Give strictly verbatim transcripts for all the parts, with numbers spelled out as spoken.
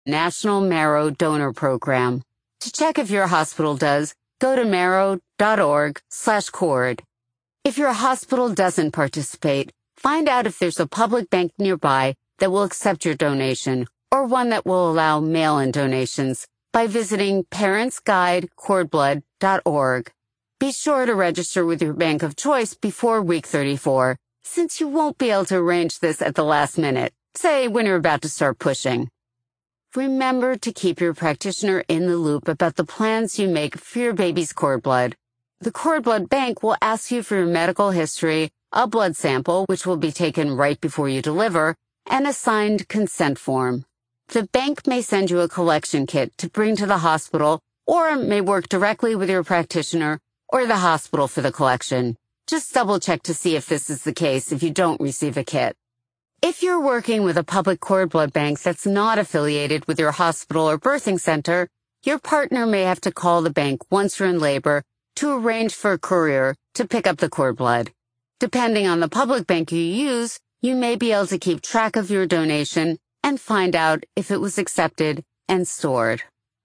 National Marrow Donor Program. To check if your hospital does, go to marrow.org slash cord. If your hospital doesn't participate, find out if there's a public bank nearby that will accept your donation or one that will allow mail-in donations by visiting parents guide cord blood dot org. Be sure to register with your bank of choice before week thirty-four, since you won't be able to arrange this at the last minute, say when you're about to start pushing. Remember to keep your practitioner in the loop about the plans you make for your baby's cord blood. The cord blood bank will ask you for your medical history, a blood sample, which will be taken right before you deliver, and a signed consent form. The bank may send you a collection kit to bring to the hospital, or may work directly with your practitioner or the hospital for the collection. Just double check to see if this is the case if you don't receive a kit. If you're working with a public cord blood bank that's not affiliated with your hospital or birthing center, your partner may have to call the bank once you're in labor to arrange for a courier to pick up the cord blood. Depending on the public bank you use, you may be able to keep track of your donation and find out if it was accepted and stored.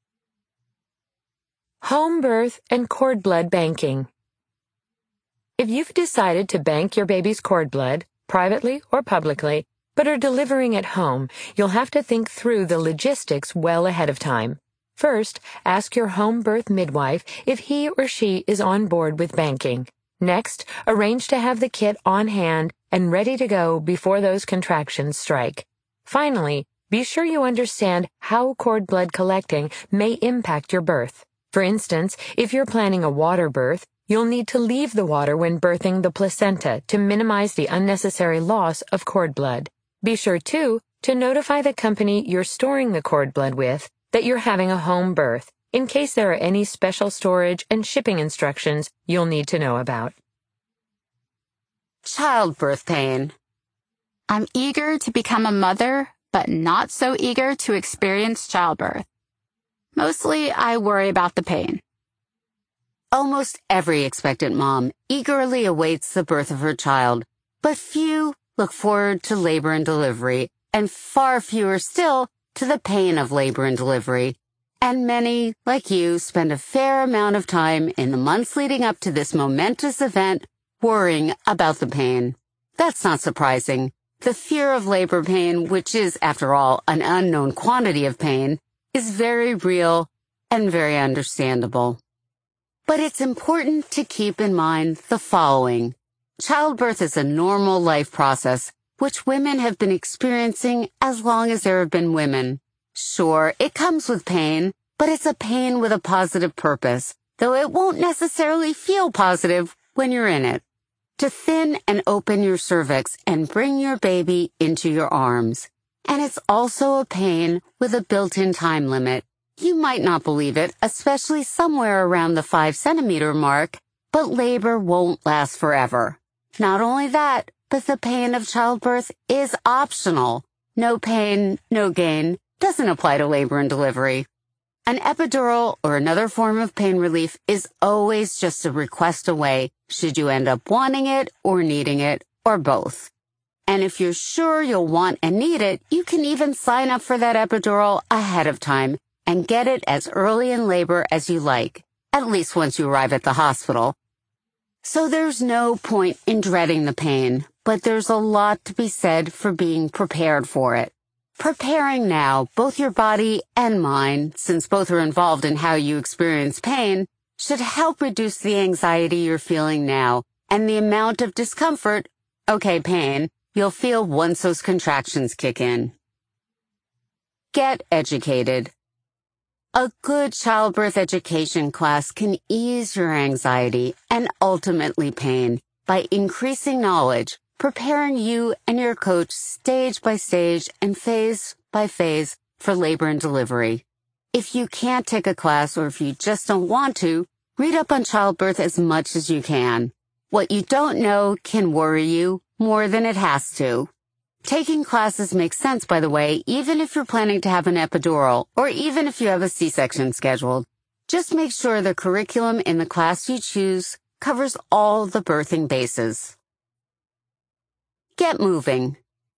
Home birth and cord blood banking. If you've decided to bank your baby's cord blood, privately or publicly, but are delivering at home, you'll have to think through the logistics well ahead of time. First, ask your home birth midwife if he or she is on board with banking. Next, arrange to have the kit on hand and ready to go before those contractions strike. Finally, be sure you understand how cord blood collecting may impact your birth. For instance, if you're planning a water birth, you'll need to leave the water when birthing the placenta to minimize the unnecessary loss of cord blood. Be sure, too, to notify the company you're storing the cord blood with that you're having a home birth, in case there are any special storage and shipping instructions you'll need to know about. Childbirth pain. I'm eager to become a mother, but not so eager to experience childbirth. Mostly, I worry about the pain. Almost every expectant mom eagerly awaits the birth of her child, but few look forward to labor and delivery, and far fewer still to the pain of labor and delivery. And many, like you, spend a fair amount of time in the months leading up to this momentous event worrying about the pain. That's not surprising. The fear of labor pain, which is, after all, an unknown quantity of pain, is very real and very understandable. But it's important to keep in mind the following. Childbirth is a normal life process, which women have been experiencing as long as there have been women. Sure, it comes with pain, but it's a pain with a positive purpose, though it won't necessarily feel positive when you're in it. To thin and open your cervix and bring your baby into your arms. And it's also a pain with a built-in time limit. You might not believe it, especially somewhere around the five centimeter mark, but labor won't last forever. Not only that, but the pain of childbirth is optional. No pain, no gain doesn't apply to labor and delivery. An epidural or another form of pain relief is always just a request away, should you end up wanting it or needing it, or both. And if you're sure you'll want and need it, you can even sign up for that epidural ahead of time and get it as early in labor as you like, at least once you arrive at the hospital. So there's no point in dreading the pain, but there's a lot to be said for being prepared for it. Preparing now, both your body and mind, since both are involved in how you experience pain, should help reduce the anxiety you're feeling now and the amount of discomfort, okay, pain, you'll feel once those contractions kick in. Get educated. A good childbirth education class can ease your anxiety and ultimately pain by increasing knowledge, preparing you and your coach stage by stage and phase by phase for labor and delivery. If you can't take a class or if you just don't want to, read up on childbirth as much as you can. What you don't know can worry you more than it has to. Taking classes makes sense, by the way, even if you're planning to have an epidural or even if you have a C-section scheduled. Just make sure the curriculum in the class you choose covers all the birthing bases. Get moving.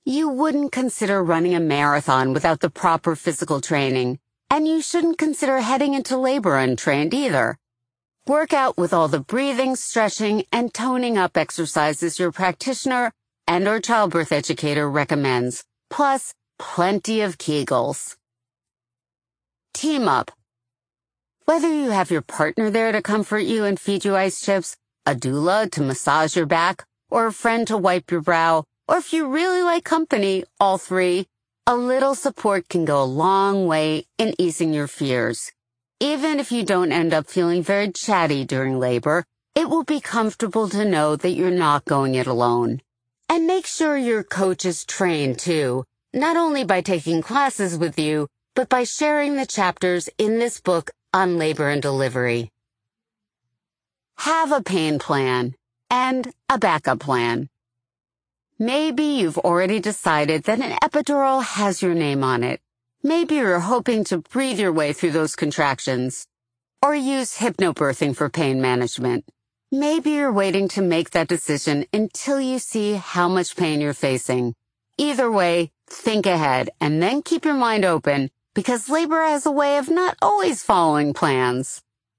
You wouldn't consider running a marathon without the proper physical training, and you shouldn't consider heading into labor untrained either. Work out with all the breathing, stretching, and toning up exercises your practitioner and or childbirth educator recommends, plus plenty of Kegels. Team up. Whether you have your partner there to comfort you and feed you ice chips, a doula to massage your back, or a friend to wipe your brow, or if you really like company, all three, a little support can go a long way in easing your fears. Even if you don't end up feeling very chatty during labor, it will be comfortable to know that you're not going it alone. And make sure your coach is trained too, not only by taking classes with you, but by sharing the chapters in this book on labor and delivery. Have a pain plan and a backup plan. Maybe you've already decided that an epidural has your name on it. Maybe you're hoping to breathe your way through those contractions, or use hypnobirthing for pain management. Maybe you're waiting to make that decision until you see how much pain you're facing. Either way, think ahead and then keep your mind open, because labor has a way of not always following plans.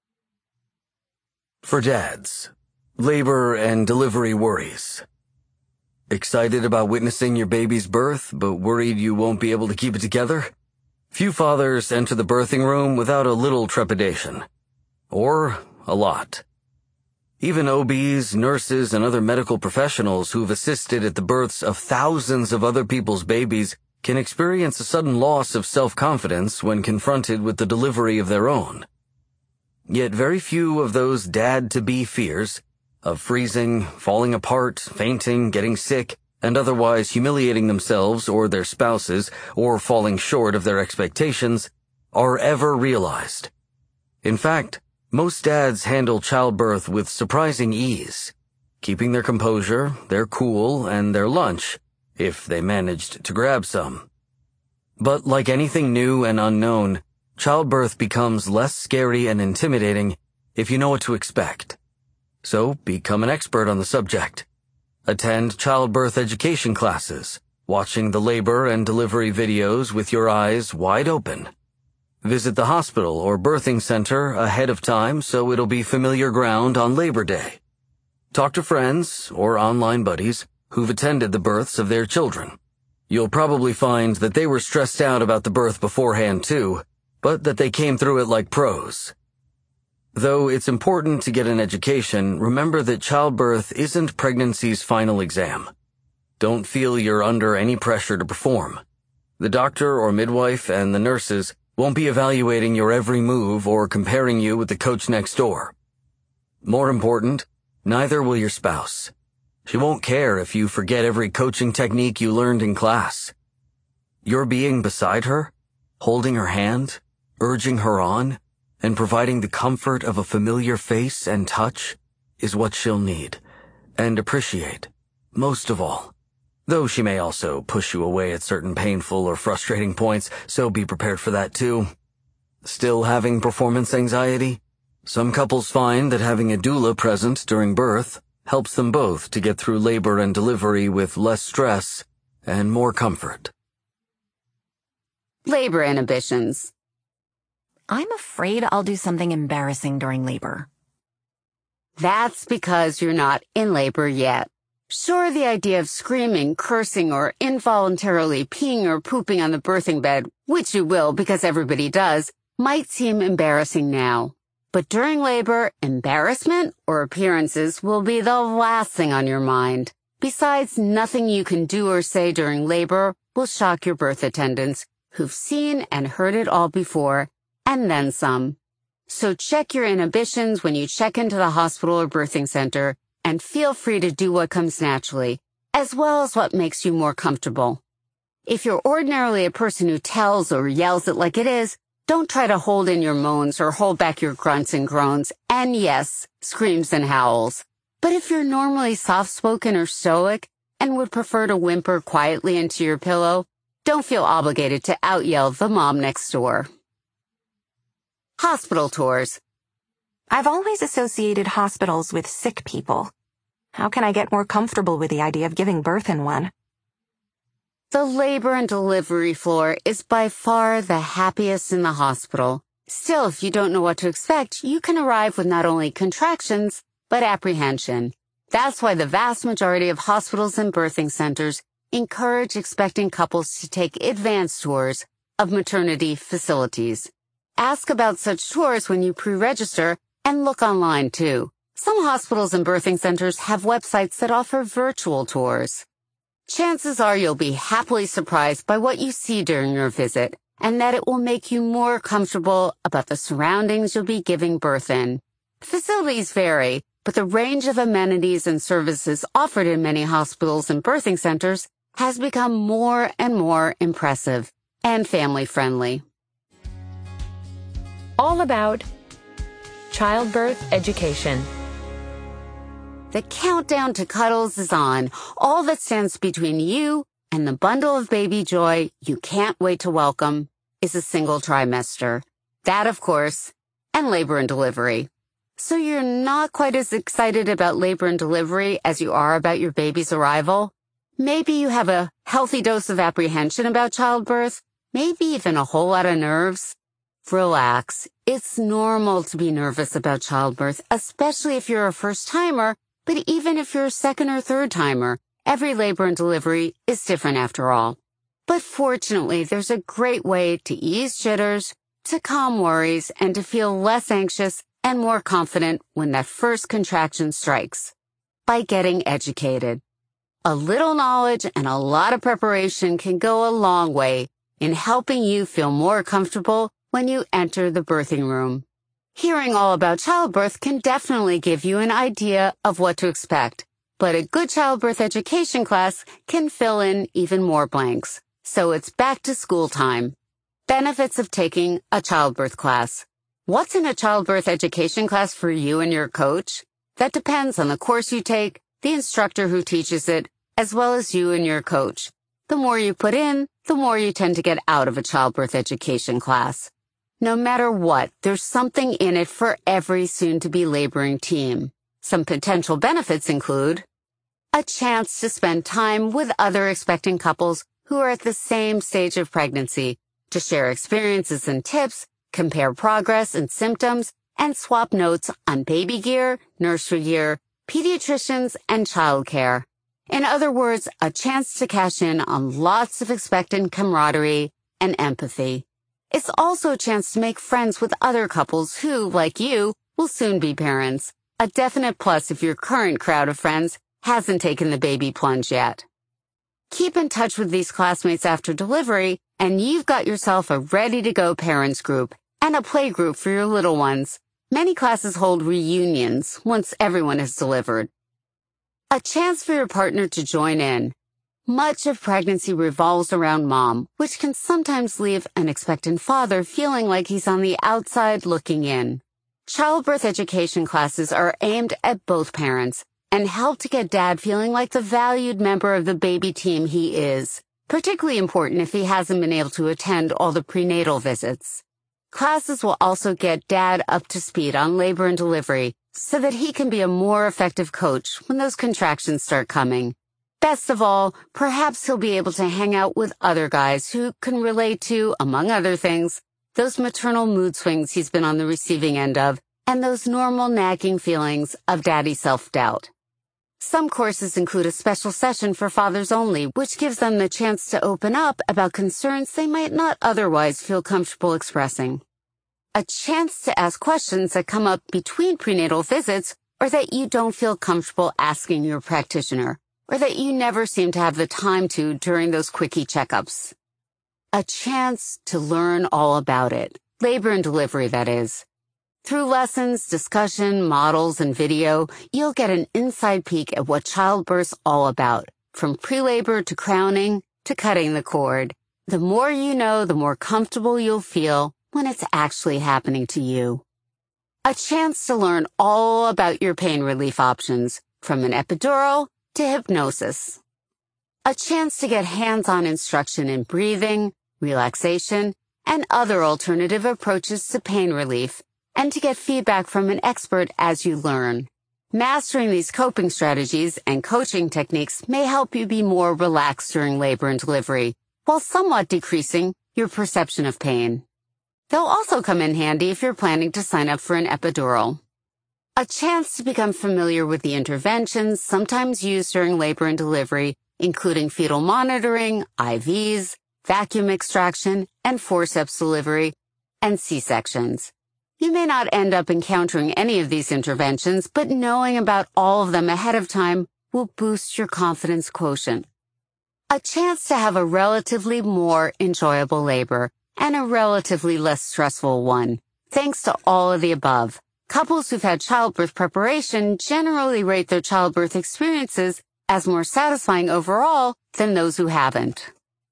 For dads, labor and delivery worries. Excited about witnessing your baby's birth, but worried you won't be able to keep it together? Few fathers enter the birthing room without a little trepidation. Or a lot. Even O Bs, nurses, and other medical professionals who've assisted at the births of thousands of other people's babies can experience a sudden loss of self-confidence when confronted with the delivery of their own. Yet very few of those dad-to-be fears of freezing, falling apart, fainting, getting sick, and otherwise humiliating themselves or their spouses or falling short of their expectations are ever realized. In fact, most dads handle childbirth with surprising ease, keeping their composure, their cool, and their lunch, if they managed to grab some. But like anything new and unknown, childbirth becomes less scary and intimidating if you know what to expect. So become an expert on the subject. Attend childbirth education classes, watching the labor and delivery videos with your eyes wide open. Visit the hospital or birthing center ahead of time so it'll be familiar ground on Labor Day. Talk to friends or online buddies who've attended the births of their children. You'll probably find that they were stressed out about the birth beforehand too, but that they came through it like pros. Though it's important to get an education, remember that childbirth isn't pregnancy's final exam. Don't feel you're under any pressure to perform. The doctor or midwife and the nurses won't be evaluating your every move or comparing you with the coach next door. More important, neither will your spouse. She won't care if you forget every coaching technique you learned in class. Your being beside her, holding her hand, urging her on, and providing the comfort of a familiar face and touch is what she'll need and appreciate, most of all. Though she may also push you away at certain painful or frustrating points, so be prepared for that too. Still having performance anxiety? Some couples find that having a doula present during birth helps them both to get through labor and delivery with less stress and more comfort. Labor inhibitions. I'm afraid I'll do something embarrassing during labor. That's because you're not in labor yet. Sure, the idea of screaming, cursing, or involuntarily peeing or pooping on the birthing bed, which you will because everybody does, might seem embarrassing now. But during labor, embarrassment or appearances will be the last thing on your mind. Besides, nothing you can do or say during labor will shock your birth attendants, who've seen and heard it all before, and then some. So check your inhibitions when you check into the hospital or birthing center, and feel free to do what comes naturally, as well as what makes you more comfortable. If you're ordinarily a person who tells or yells it like it is, don't try to hold in your moans or hold back your grunts and groans, and yes, screams and howls. But if you're normally soft-spoken or stoic, and would prefer to whimper quietly into your pillow, don't feel obligated to out-yell the mom next door. Hospital tours. I've always associated hospitals with sick people. How can I get more comfortable with the idea of giving birth in one? The labor and delivery floor is by far the happiest in the hospital. Still, if you don't know what to expect, you can arrive with not only contractions, but apprehension. That's why the vast majority of hospitals and birthing centers encourage expecting couples to take advanced tours of maternity facilities. Ask about such tours when you pre-register and look online too. Some hospitals and birthing centers have websites that offer virtual tours. Chances are you'll be happily surprised by what you see during your visit, and that it will make you more comfortable about the surroundings you'll be giving birth in. Facilities vary, but the range of amenities and services offered in many hospitals and birthing centers has become more and more impressive and family-friendly. All about childbirth education. The countdown to cuddles is on. All that stands between you and the bundle of baby joy you can't wait to welcome is a single trimester. That, of course, and labor and delivery. So you're not quite as excited about labor and delivery as you are about your baby's arrival? Maybe you have a healthy dose of apprehension about childbirth, maybe even a whole lot of nerves. Relax. It's normal to be nervous about childbirth, especially if you're a first-timer, but even if you're a second or third-timer, every labor and delivery is different after all. But fortunately, there's a great way to ease jitters, to calm worries, and to feel less anxious and more confident when that first contraction strikes. By getting educated. A little knowledge and a lot of preparation can go a long way in helping you feel more comfortable when you enter the birthing room. Hearing all about childbirth can definitely give you an idea of what to expect, but a good childbirth education class can fill in even more blanks. So it's back to school time. Benefits of taking a childbirth class. What's in a childbirth education class for you and your coach? That depends on the course you take, the instructor who teaches it, as well as you and your coach. The more you put in, the more you tend to get out of a childbirth education class. No matter what, there's something in it for every soon-to-be laboring team. Some potential benefits include a chance to spend time with other expecting couples who are at the same stage of pregnancy, to share experiences and tips, compare progress and symptoms, and swap notes on baby gear, nursery gear, pediatricians, and childcare. In other words, a chance to cash in on lots of expectant camaraderie and empathy. It's also a chance to make friends with other couples who, like you, will soon be parents. A definite plus if your current crowd of friends hasn't taken the baby plunge yet. Keep in touch with these classmates after delivery, and you've got yourself a ready-to-go parents group and a play group for your little ones. Many classes hold reunions once everyone has delivered. A chance for your partner to join in. Much of pregnancy revolves around mom, which can sometimes leave an expectant father feeling like he's on the outside looking in. Childbirth education classes are aimed at both parents and help to get dad feeling like the valued member of the baby team he is, particularly important if he hasn't been able to attend all the prenatal visits. Classes will also get dad up to speed on labor and delivery so that he can be a more effective coach when those contractions start coming. Best of all, perhaps he'll be able to hang out with other guys who can relate to, among other things, those maternal mood swings he's been on the receiving end of, and those normal nagging feelings of daddy self-doubt. Some courses include a special session for fathers only, which gives them the chance to open up about concerns they might not otherwise feel comfortable expressing. A chance to ask questions that come up between prenatal visits or that you don't feel comfortable asking your practitioner, or that you never seem to have the time to during those quickie checkups. A chance to learn all about it. Labor and delivery, that is. Through lessons, discussion, models, and video, you'll get an inside peek at what childbirth's all about, from pre-labor to crowning to cutting the cord. The more you know, the more comfortable you'll feel when it's actually happening to you. A chance to learn all about your pain relief options, from an epidural to hypnosis. A chance to get hands-on instruction in breathing, relaxation, and other alternative approaches to pain relief, and to get feedback from an expert as you learn. Mastering these coping strategies and coaching techniques may help you be more relaxed during labor and delivery, while somewhat decreasing your perception of pain. They'll also come in handy if you're planning to sign up for an epidural. A chance to become familiar with the interventions sometimes used during labor and delivery, including fetal monitoring, I Vs, vacuum extraction, and forceps delivery, and C-sections. You may not end up encountering any of these interventions, but knowing about all of them ahead of time will boost your confidence quotient. A chance to have a relatively more enjoyable labor and a relatively less stressful one, thanks to all of the above. Couples who've had childbirth preparation generally rate their childbirth experiences as more satisfying overall than those who haven't.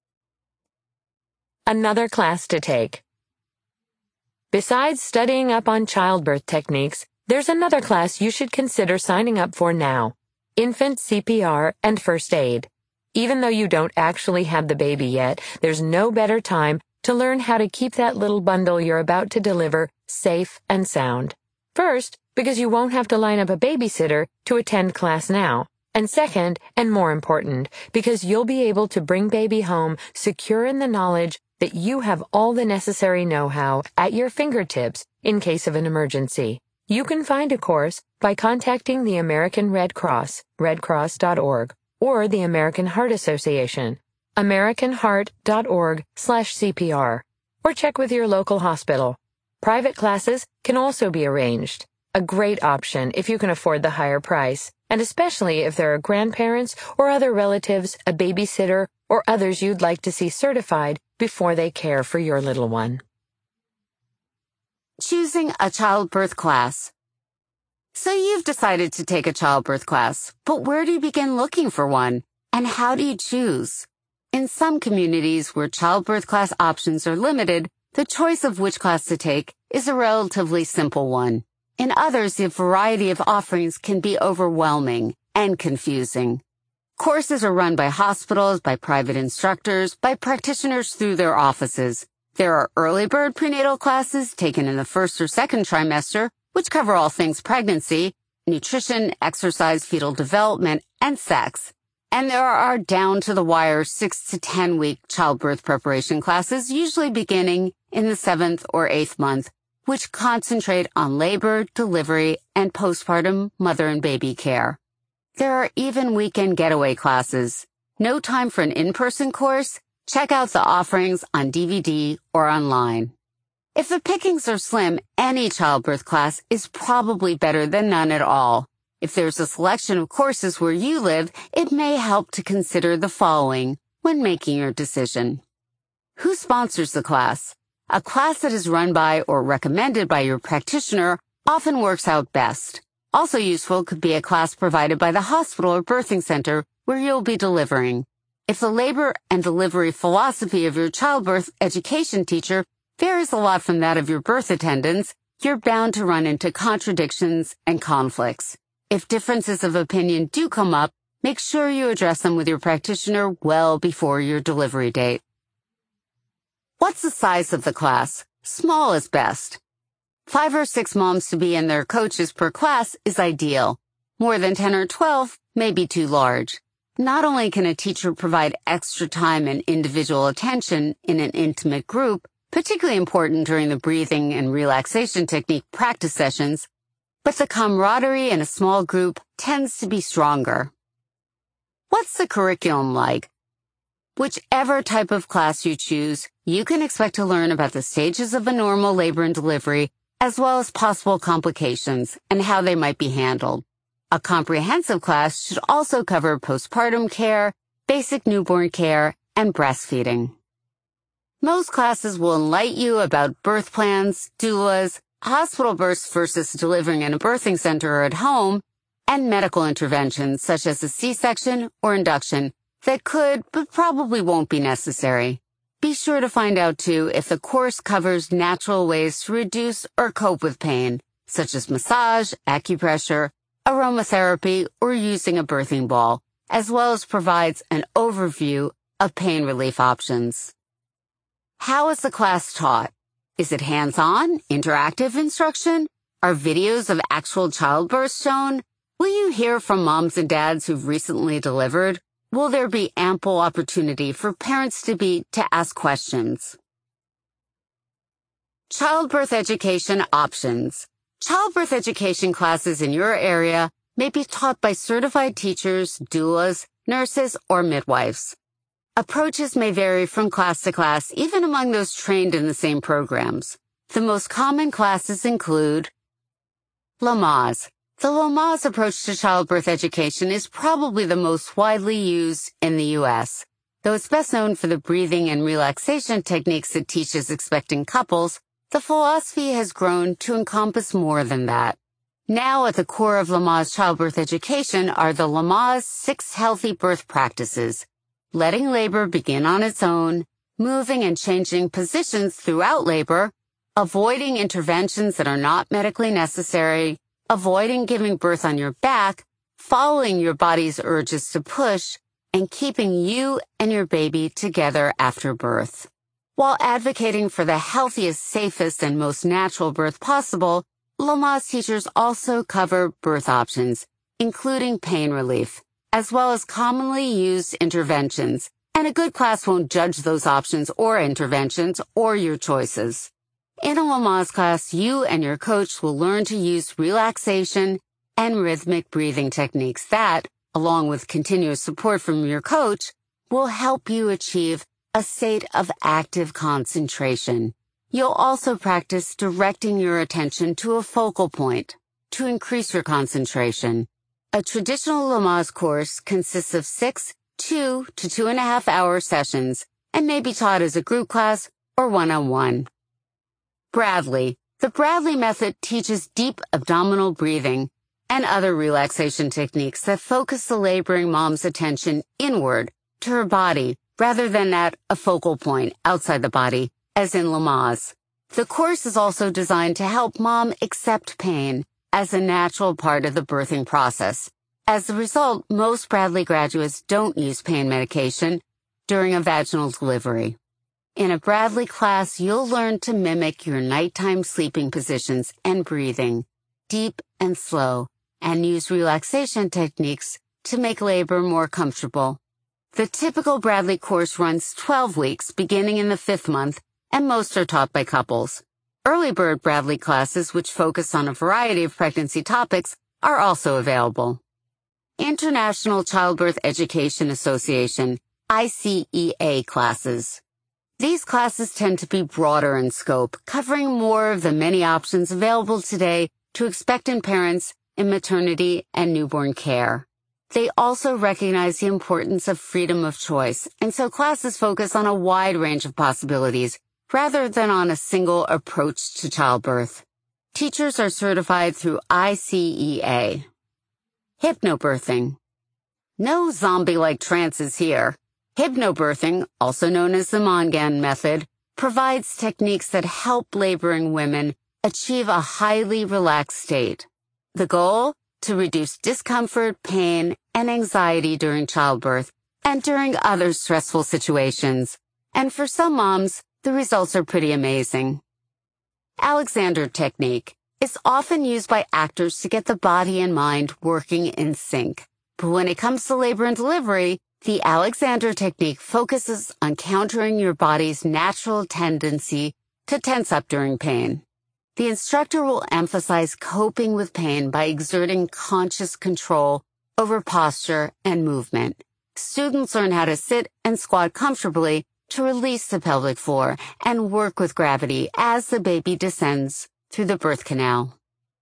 Another class to take. Besides studying up on childbirth techniques, there's another class you should consider signing up for now: infant C P R and first aid. Even though you don't actually have the baby yet, there's no better time to learn how to keep that little bundle you're about to deliver safe and sound. First, because you won't have to line up a babysitter to attend class now. And second, and more important, because you'll be able to bring baby home secure in the knowledge that you have all the necessary know-how at your fingertips in case of an emergency. You can find a course by contacting the American Red Cross, red cross dot org, or the American Heart Association, american heart dot org slash C P R, or check with your local hospital. Private classes can also be arranged, a great option if you can afford the higher price, and especially if there are grandparents or other relatives, a babysitter, or others you'd like to see certified before they care for your little one. Choosing a childbirth class. So you've decided to take a childbirth class, but where do you begin looking for one? And how do you choose? In some communities where childbirth class options are limited, the choice of which class to take is a relatively simple one. In others, the variety of offerings can be overwhelming and confusing. Courses are run by hospitals, by private instructors, by practitioners through their offices. There are early bird prenatal classes taken in the first or second trimester, which cover all things pregnancy, nutrition, exercise, fetal development, and sex. And there are down-to-the-wire six to ten week childbirth preparation classes, usually beginning in the seventh or eighth month, which concentrate on labor, delivery, and postpartum mother and baby care. There are even weekend getaway classes. No time for an in-person course? Check out the offerings on D V D or online. If the pickings are slim, any childbirth class is probably better than none at all. If there's a selection of courses where you live, it may help to consider the following when making your decision. Who sponsors the class? A class that is run by or recommended by your practitioner often works out best. Also useful could be a class provided by the hospital or birthing center where you'll be delivering. If the labor and delivery philosophy of your childbirth education teacher varies a lot from that of your birth attendants, you're bound to run into contradictions and conflicts. If differences of opinion do come up, make sure you address them with your practitioner well before your delivery date. What's the size of the class? Small is best. Five or six moms to be and their coaches per class is ideal. More than ten or twelve may be too large. Not only can a teacher provide extra time and individual attention in an intimate group, particularly important during the breathing and relaxation technique practice sessions, but the camaraderie in a small group tends to be stronger. What's the curriculum like? Whichever type of class you choose, you can expect to learn about the stages of a normal labor and delivery, as well as possible complications and how they might be handled. A comprehensive class should also cover postpartum care, basic newborn care, and breastfeeding. Most classes will enlighten you about birth plans, doulas, hospital births versus delivering in a birthing center or at home, and medical interventions such as a C-section or induction that could but probably won't be necessary. Be sure to find out, too, if the course covers natural ways to reduce or cope with pain, such as massage, acupressure, aromatherapy, or using a birthing ball, as well as provides an overview of pain relief options. How is the class taught? Is it hands-on, interactive instruction? Are videos of actual childbirth shown? Will you hear from moms and dads who've recently delivered? Will there be ample opportunity for parents to be to ask questions? Childbirth education options. Childbirth education classes in your area may be taught by certified teachers, doulas, nurses, or midwives. Approaches may vary from class to class, even among those trained in the same programs. The most common classes include Lamaze. The Lamaze approach to childbirth education is probably the most widely used in the U S. Though it's best known for the breathing and relaxation techniques it teaches expecting couples, the philosophy has grown to encompass more than that. Now at the core of Lamaze childbirth education are the Lamaze six healthy birth practices: letting labor begin on its own, moving and changing positions throughout labor, avoiding interventions that are not medically necessary, avoiding giving birth on your back, following your body's urges to push, and keeping you and your baby together after birth. While advocating for the healthiest, safest, and most natural birth possible, Lamaze teachers also cover birth options, including pain relief, as well as commonly used interventions, and a good class won't judge those options or interventions or your choices. In a Lamaze class, you and your coach will learn to use relaxation and rhythmic breathing techniques that, along with continuous support from your coach, will help you achieve a state of active concentration. You'll also practice directing your attention to a focal point to increase your concentration. A traditional Lamaze course consists of six, two to two and a half hour sessions and may be taught as a group class or one-on-one. Bradley. The Bradley method teaches deep abdominal breathing and other relaxation techniques that focus the laboring mom's attention inward to her body rather than at a focal point outside the body, as in Lamaze. The course is also designed to help mom accept pain as a natural part of the birthing process. As a result, most Bradley graduates don't use pain medication during a vaginal delivery. In a Bradley class, you'll learn to mimic your nighttime sleeping positions and breathing, deep and slow, and use relaxation techniques to make labor more comfortable. The typical Bradley course runs twelve weeks, beginning in the fifth month, and most are taught by couples. Early bird Bradley classes, which focus on a variety of pregnancy topics, are also available. International Childbirth Education Association, I C E A classes. These classes tend to be broader in scope, covering more of the many options available today to expectant parents in maternity and newborn care. They also recognize the importance of freedom of choice, and so classes focus on a wide range of possibilities rather than on a single approach to childbirth. Teachers are certified through I C E A. Hypnobirthing. No zombie-like trances here. Hypnobirthing, also known as the Mongan method, provides techniques that help laboring women achieve a highly relaxed state. The goal? To reduce discomfort, pain, and anxiety during childbirth and during other stressful situations. And for some moms, the results are pretty amazing. Alexander technique is often used by actors to get the body and mind working in sync. But when it comes to labor and delivery, the Alexander technique focuses on countering your body's natural tendency to tense up during pain. The instructor will emphasize coping with pain by exerting conscious control over posture and movement. Students learn how to sit and squat comfortably to release the pelvic floor and work with gravity as the baby descends through the birth canal.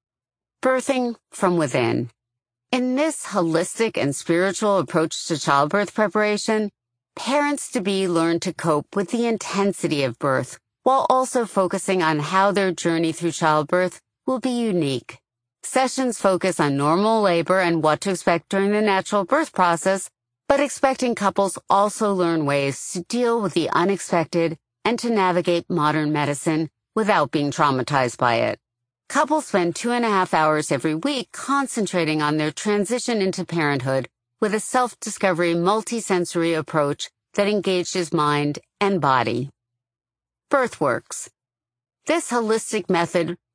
Birthing from within. In this holistic and spiritual approach to childbirth preparation, parents-to-be learn to cope with the intensity of birth while also focusing on how their journey through childbirth will be unique. Sessions focus on normal labor and what to expect during the natural birth process, but expecting couples also learn ways to deal with the unexpected and to navigate modern medicine without being traumatized by it. Couples spend two and a half hours every week concentrating on their transition into parenthood with a self-discovery multisensory approach that engages mind and body. BirthWorks. This holistic method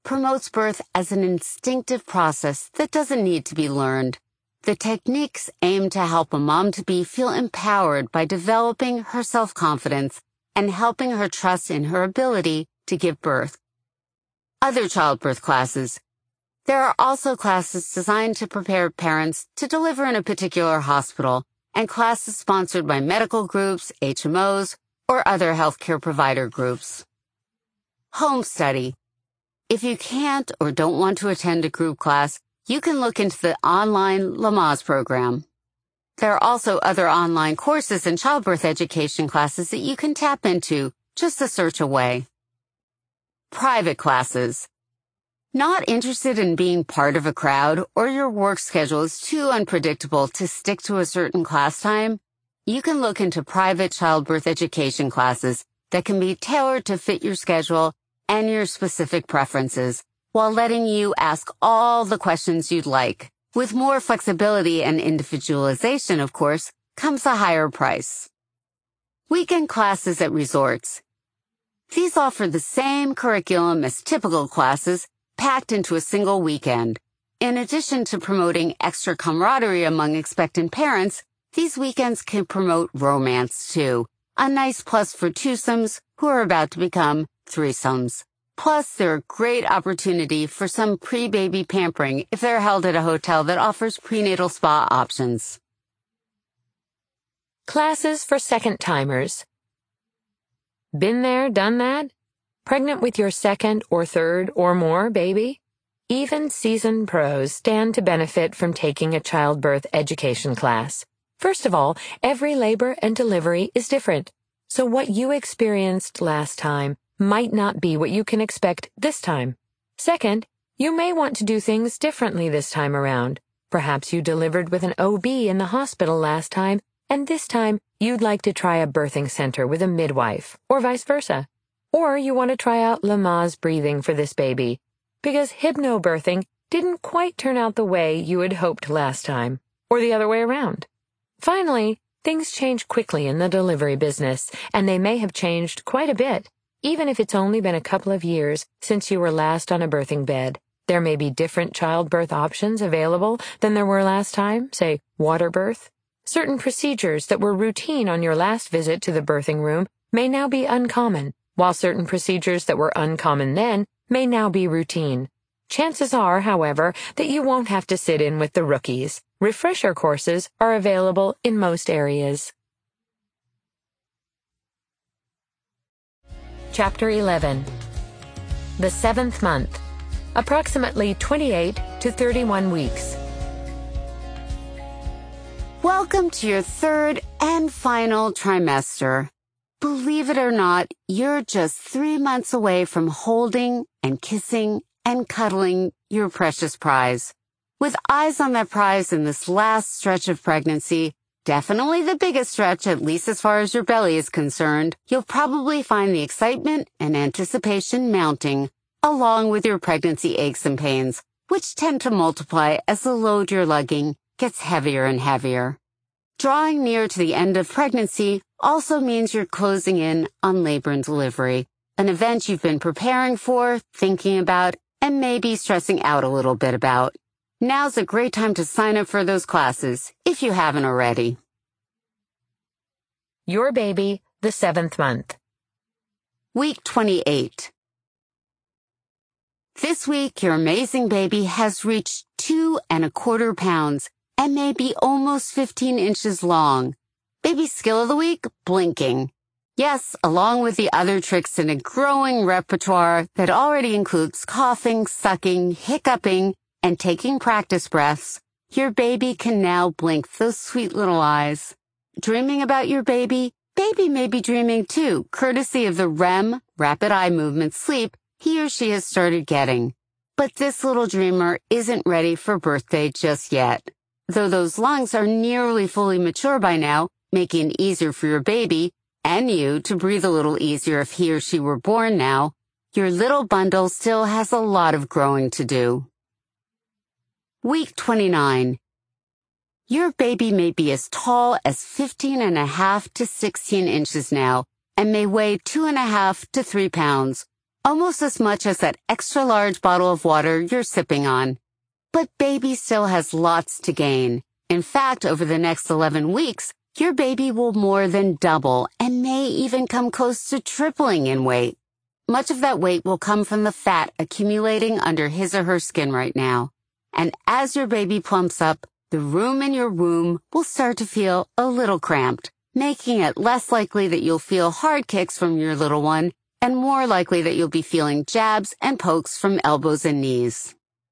promotes birth as an instinctive process that doesn't need to be learned. The techniques aim to help a mom-to-be feel empowered by developing her self-confidence and helping her trust in her ability to give birth. Other childbirth classes. There are also classes designed to prepare parents to deliver in a particular hospital, and classes sponsored by medical groups, H M Os, or other healthcare provider groups. Home study. If you can't or don't want to attend a group class, you can look into the online Lamaze program. There are also other online courses and childbirth education classes that you can tap into, just a search away. Private classes. Not interested in being part of a crowd, or your work schedule is too unpredictable to stick to a certain class time? You can look into private childbirth education classes that can be tailored to fit your schedule and your specific preferences, while letting you ask all the questions you'd like. With more flexibility and individualization, of course, comes a higher price. Weekend classes at resorts. These offer the same curriculum as typical classes, packed into a single weekend. In addition to promoting extra camaraderie among expectant parents, these weekends can promote romance too, a nice plus for twosomes who are about to become threesomes. Plus, they're a great opportunity for some pre-baby pampering if they're held at a hotel that offers prenatal spa options. Classes for second-timers. Been there, done that? Pregnant with your second or third or more baby? Even seasoned pros stand to benefit from taking a childbirth education class. First of all, every labor and delivery is different, so what you experienced last time might not be what you can expect this time. Second, you may want to do things differently this time around. Perhaps you delivered with an O B in the hospital last time, and this time you'd like to try a birthing center with a midwife, or vice versa. Or you want to try out Lamaze breathing for this baby, because hypnobirthing didn't quite turn out the way you had hoped last time, or the other way around. Finally, things change quickly in the delivery business, and they may have changed quite a bit. Even if it's only been a couple of years since you were last on a birthing bed, there may be different childbirth options available than there were last time, say water birth. Certain procedures that were routine on your last visit to the birthing room may now be uncommon, while certain procedures that were uncommon then may now be routine. Chances are, however, that you won't have to sit in with the rookies. Refresher courses are available in most areas. Chapter eleven. The seventh month. Approximately twenty-eight to thirty-one weeks. Welcome to your third and final trimester. Believe it or not, you're just three months away from holding and kissing and cuddling your precious prize. With eyes on that prize in this last stretch of pregnancy, definitely the biggest stretch, at least as far as your belly is concerned, you'll probably find the excitement and anticipation mounting, along with your pregnancy aches and pains, which tend to multiply as the load you're lugging gets heavier and heavier. Drawing near to the end of pregnancy also means you're closing in on labor and delivery, an event you've been preparing for, thinking about, and maybe stressing out a little bit about. Now's a great time to sign up for those classes, if you haven't already. Your baby, the seventh month. Week twenty-eight. This week, your amazing baby has reached two and a quarter pounds and may be almost fifteen inches long. Baby skill of the week, blinking. Yes, along with the other tricks in a growing repertoire that already includes coughing, sucking, hiccuping, and taking practice breaths, your baby can now blink those sweet little eyes. Dreaming about your baby? Baby may be dreaming too, courtesy of the R E M, rapid eye movement sleep, he or she has started getting. But this little dreamer isn't ready for birthday just yet. Though those lungs are nearly fully mature by now, making it easier for your baby and you to breathe a little easier if he or she were born now, your little bundle still has a lot of growing to do. Week twenty-nine. Your baby may be as tall as fifteen and a half to sixteen inches now and may weigh two and a half to three pounds, almost as much as that extra large bottle of water you're sipping on. But baby still has lots to gain. In fact, over the next eleven weeks, your baby will more than double and may even come close to tripling in weight. Much of that weight will come from the fat accumulating under his or her skin right now. And as your baby plumps up, the room in your womb will start to feel a little cramped, making it less likely that you'll feel hard kicks from your little one and more likely that you'll be feeling jabs and pokes from elbows and knees.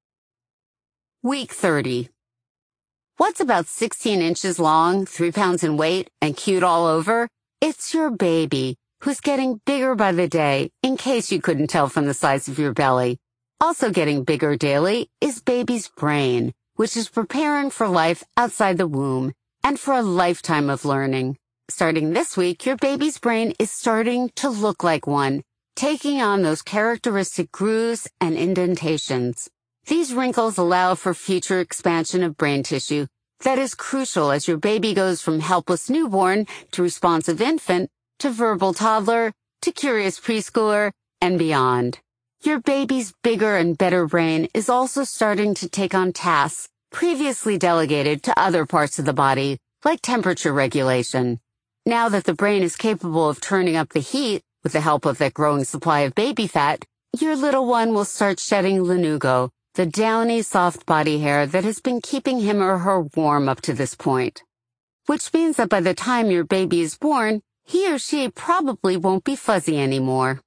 Week thirty. What's about sixteen inches long, three pounds in weight, and cute all over? It's your baby, who's getting bigger by the day, in case you couldn't tell from the size of your belly. Also getting bigger daily is baby's brain, which is preparing for life outside the womb and for a lifetime of learning. Starting this week, your baby's brain is starting to look like one, taking on those characteristic grooves and indentations. These wrinkles allow for future expansion of brain tissue that is crucial as your baby goes from helpless newborn to responsive infant to verbal toddler to curious preschooler and beyond. Your baby's bigger and better brain is also starting to take on tasks previously delegated to other parts of the body, like temperature regulation. Now that the brain is capable of turning up the heat with the help of that growing supply of baby fat, your little one will start shedding lanugo, the downy, soft body hair that has been keeping him or her warm up to this point. Which means that by the time your baby is born, he or she probably won't be fuzzy anymore.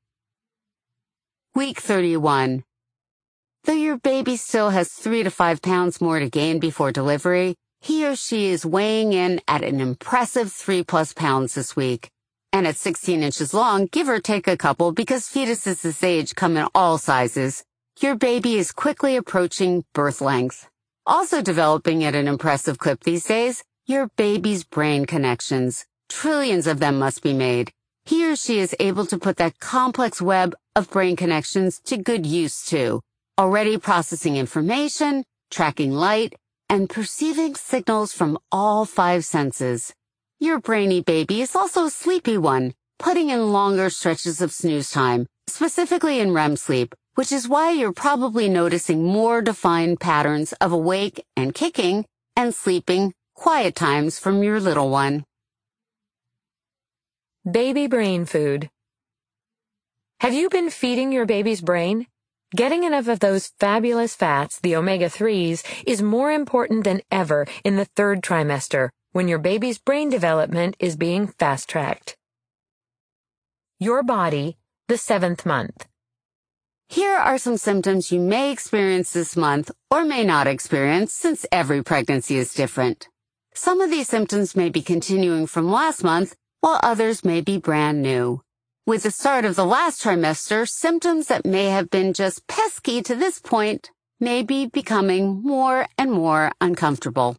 Week thirty-one. Though your baby still has three to five pounds more to gain before delivery, he or she is weighing in at an impressive three plus pounds this week. And at sixteen inches long, give or take a couple because fetuses this age come in all sizes. Your baby is quickly approaching birth length. Also developing at an impressive clip these days, your baby's brain connections. Trillions of them must be made. He or she is able to put that complex web of brain connections to good use too, already processing information, tracking light, and perceiving signals from all five senses. Your brainy baby is also a sleepy one, putting in longer stretches of snooze time, specifically in R E M sleep, which is why you're probably noticing more defined patterns of awake and kicking and sleeping quiet times from your little one. Baby brain food. Have you been feeding your baby's brain? Getting enough of those fabulous fats, the omega threes, is more important than ever in the third trimester, when your baby's brain development is being fast-tracked. Your body, the seventh month. Here are some symptoms you may experience this month or may not experience since every pregnancy is different. Some of these symptoms may be continuing from last month, while others may be brand new. With the start of the last trimester, symptoms that may have been just pesky to this point may be becoming more and more uncomfortable.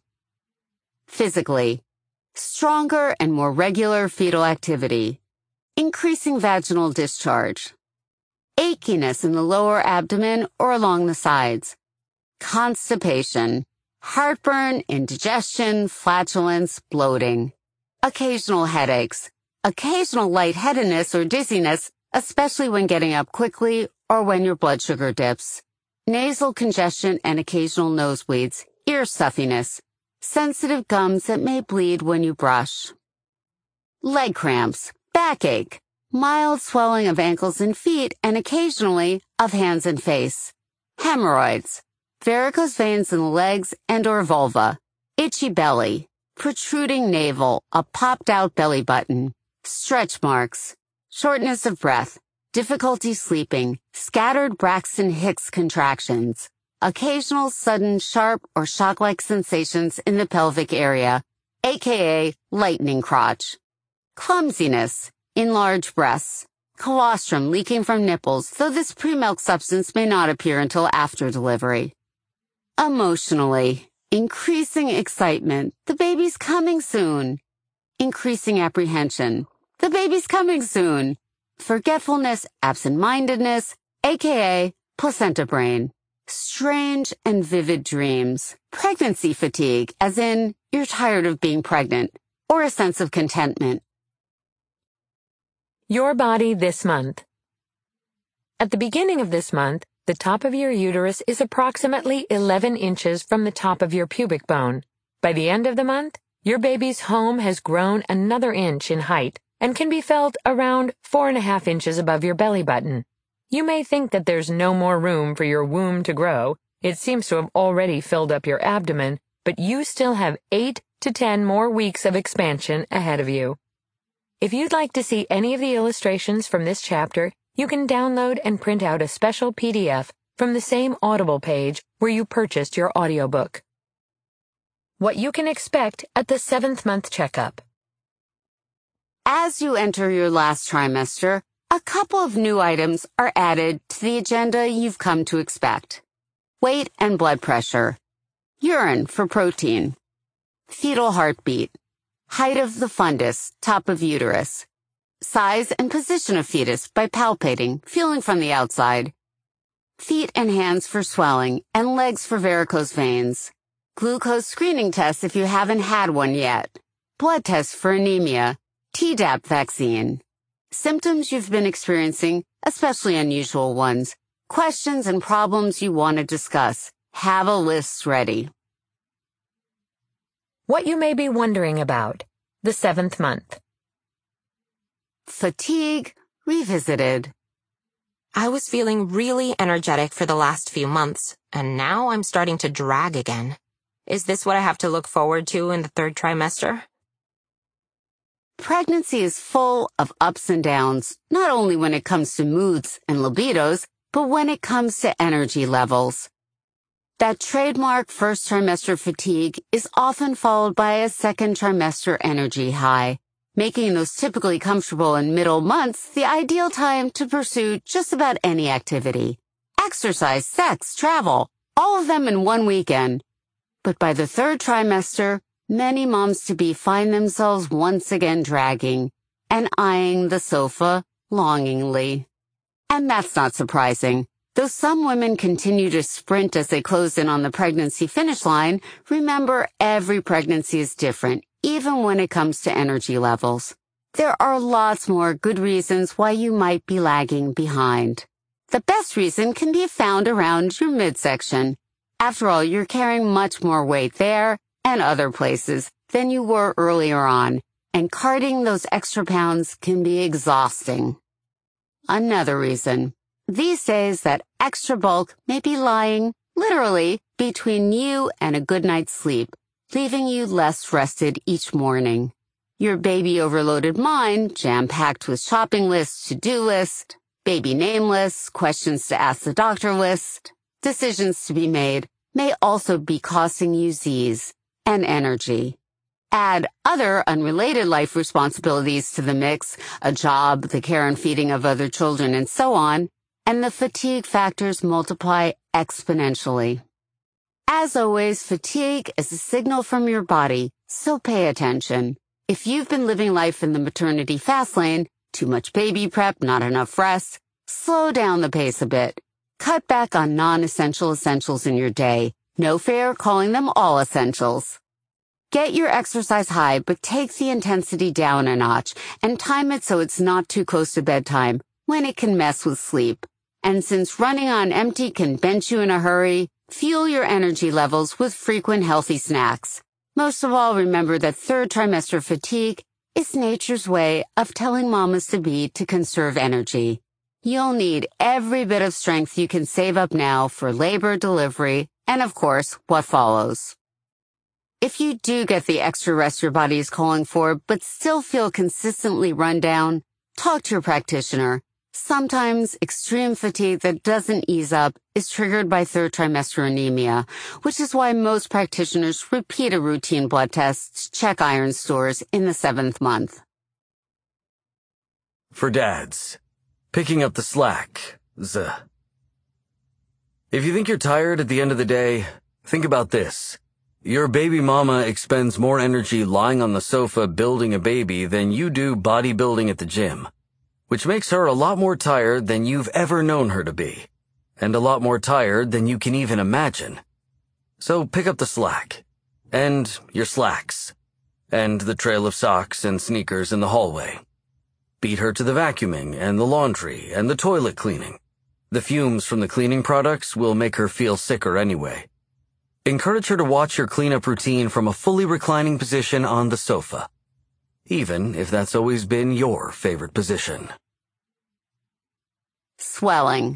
Physically, stronger and more regular fetal activity, increasing vaginal discharge, achiness in the lower abdomen or along the sides, constipation, heartburn, indigestion, flatulence, bloating, occasional headaches, occasional lightheadedness or dizziness, especially when getting up quickly or when your blood sugar dips, nasal congestion and occasional nosebleeds, ear stuffiness, sensitive gums that may bleed when you brush, leg cramps, backache, mild swelling of ankles and feet, and occasionally of hands and face, hemorrhoids, varicose veins in the legs and or vulva, itchy belly, protruding navel, a popped-out belly button, stretch marks, shortness of breath, difficulty sleeping, scattered Braxton Hicks contractions, occasional sudden sharp or shock-like sensations in the pelvic area, aka lightning crotch, clumsiness, enlarged breasts, colostrum leaking from nipples, though this pre-milk substance may not appear until after delivery. Emotionally, increasing excitement, the baby's coming soon. Increasing apprehension, the baby's coming soon. Forgetfulness, absent-mindedness, aka placenta brain. Strange and vivid dreams. Pregnancy fatigue, as in, you're tired of being pregnant, or a sense of contentment. Your body this month. At the beginning of this month, the top of your uterus is approximately eleven inches from the top of your pubic bone. By the end of the month, your baby's home has grown another inch in height and can be felt around four and a half inches above your belly button. You may think that there's no more room for your womb to grow. It seems to have already filled up your abdomen, but you still have eight to ten more weeks of expansion ahead of you. If you'd like to see any of the illustrations from this chapter, you can download and print out a special P D F from the same Audible page where you purchased your audiobook. What you can expect at the seventh month checkup. As you enter your last trimester, a couple of new items are added to the agenda you've come to expect. Weight and blood pressure. Urine for protein. Fetal heartbeat. Height of the fundus, top of uterus. Size and position of fetus by palpating, feeling from the outside. Feet and hands for swelling, and legs for varicose veins. Glucose screening tests if you haven't had one yet. Blood tests for anemia. Tdap vaccine. Symptoms you've been experiencing, especially unusual ones. Questions and problems you want to discuss. Have a list ready. What you may be wondering about. The seventh month. Fatigue revisited. I was feeling really energetic for the last few months, and now I'm starting to drag again. Is this what I have to look forward to in the third trimester? Pregnancy is full of ups and downs, not only when it comes to moods and libidos, but when it comes to energy levels. That trademark first trimester fatigue is often followed by a second trimester energy high, making those typically comfortable and middle months the ideal time to pursue just about any activity. Exercise, sex, travel, all of them in one weekend. But by the third trimester, many moms-to-be find themselves once again dragging and eyeing the sofa longingly. And that's not surprising. Though some women continue to sprint as they close in on the pregnancy finish line, remember every pregnancy is different, even when it comes to energy levels. There are lots more good reasons why you might be lagging behind. The best reason can be found around your midsection. After all, you're carrying much more weight there and other places than you were earlier on, and carting those extra pounds can be exhausting. Another reason. These days, that extra bulk may be lying, literally, between you and a good night's sleep, leaving you less rested each morning. Your baby-overloaded mind, jam-packed with shopping lists, to-do list, baby name lists, questions to ask the doctor list, decisions to be made, may also be costing you Z's and energy. Add other unrelated life responsibilities to the mix, a job, the care and feeding of other children, and so on, and the fatigue factors multiply exponentially. As always, fatigue is a signal from your body, so pay attention. If you've been living life in the maternity fast lane, too much baby prep, not enough rest, slow down the pace a bit. Cut back on non-essential essentials in your day. No fair calling them all essentials. Get your exercise high, but take the intensity down a notch and time it so it's not too close to bedtime when it can mess with sleep. And since running on empty can bench you in a hurry, fuel your energy levels with frequent healthy snacks. Most of all, remember that third trimester fatigue is nature's way of telling mamas-to-be to conserve energy. You'll need every bit of strength you can save up now for labor, delivery, and of course, what follows. If you do get the extra rest your body is calling for, but still feel consistently run down, talk to your practitioner. Sometimes extreme fatigue that doesn't ease up is triggered by third trimester anemia, which is why most practitioners repeat a routine blood test to check iron stores in the seventh month. For dads, picking up the slack. Z. If you think you're tired at the end of the day, think about this. Your baby mama expends more energy lying on the sofa building a baby than you do bodybuilding at the gym, which makes her a lot more tired than you've ever known her to be, and a lot more tired than you can even imagine. So pick up the slack, and your slacks, and the trail of socks and sneakers in the hallway. Beat her to the vacuuming and the laundry and the toilet cleaning. The fumes from the cleaning products will make her feel sicker anyway. Encourage her to watch your cleanup routine from a fully reclining position on the sofa, even if that's always been your favorite position. Swelling.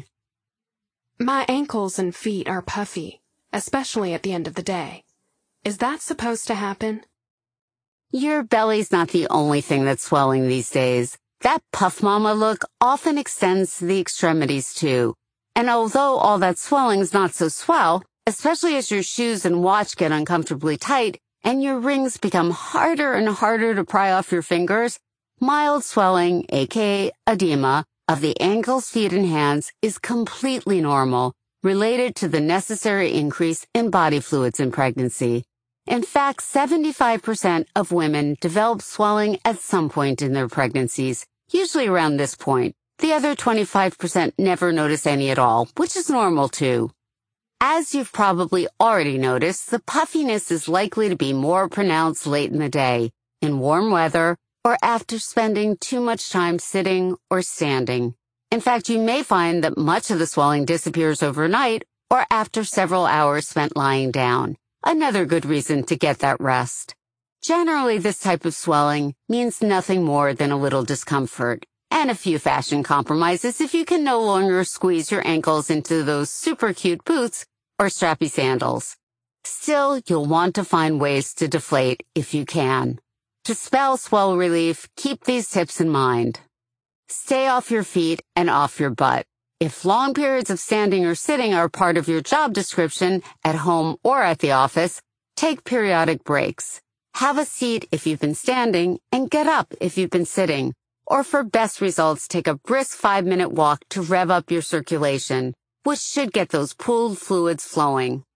My ankles and feet are puffy, especially at the end of the day. Is that supposed to happen? Your belly's not the only thing that's swelling these days. That puff mama look often extends to the extremities too. And although all that swelling's not so swell, especially as your shoes and watch get uncomfortably tight and your rings become harder and harder to pry off your fingers, mild swelling, aka edema, of the ankles, feet, and hands is completely normal, related to the necessary increase in body fluids in pregnancy. In fact, seventy-five percent of women develop swelling at some point in their pregnancies, usually around this point. The other twenty-five percent never notice any at all, which is normal too. As you've probably already noticed, the puffiness is likely to be more pronounced late in the day, in warm weather, or after spending too much time sitting or standing. In fact, you may find that much of the swelling disappears overnight or after several hours spent lying down. Another good reason to get that rest. Generally, this type of swelling means nothing more than a little discomfort and a few fashion compromises if you can no longer squeeze your ankles into those super cute boots or strappy sandals. Still, you'll want to find ways to deflate if you can. To spell swell relief, keep these tips in mind. Stay off your feet and off your butt. If long periods of standing or sitting are part of your job description at home or at the office, take periodic breaks. Have a seat if you've been standing and get up if you've been sitting. Or for best results, take a brisk five-minute walk to rev up your circulation, which should get those pooled fluids flowing.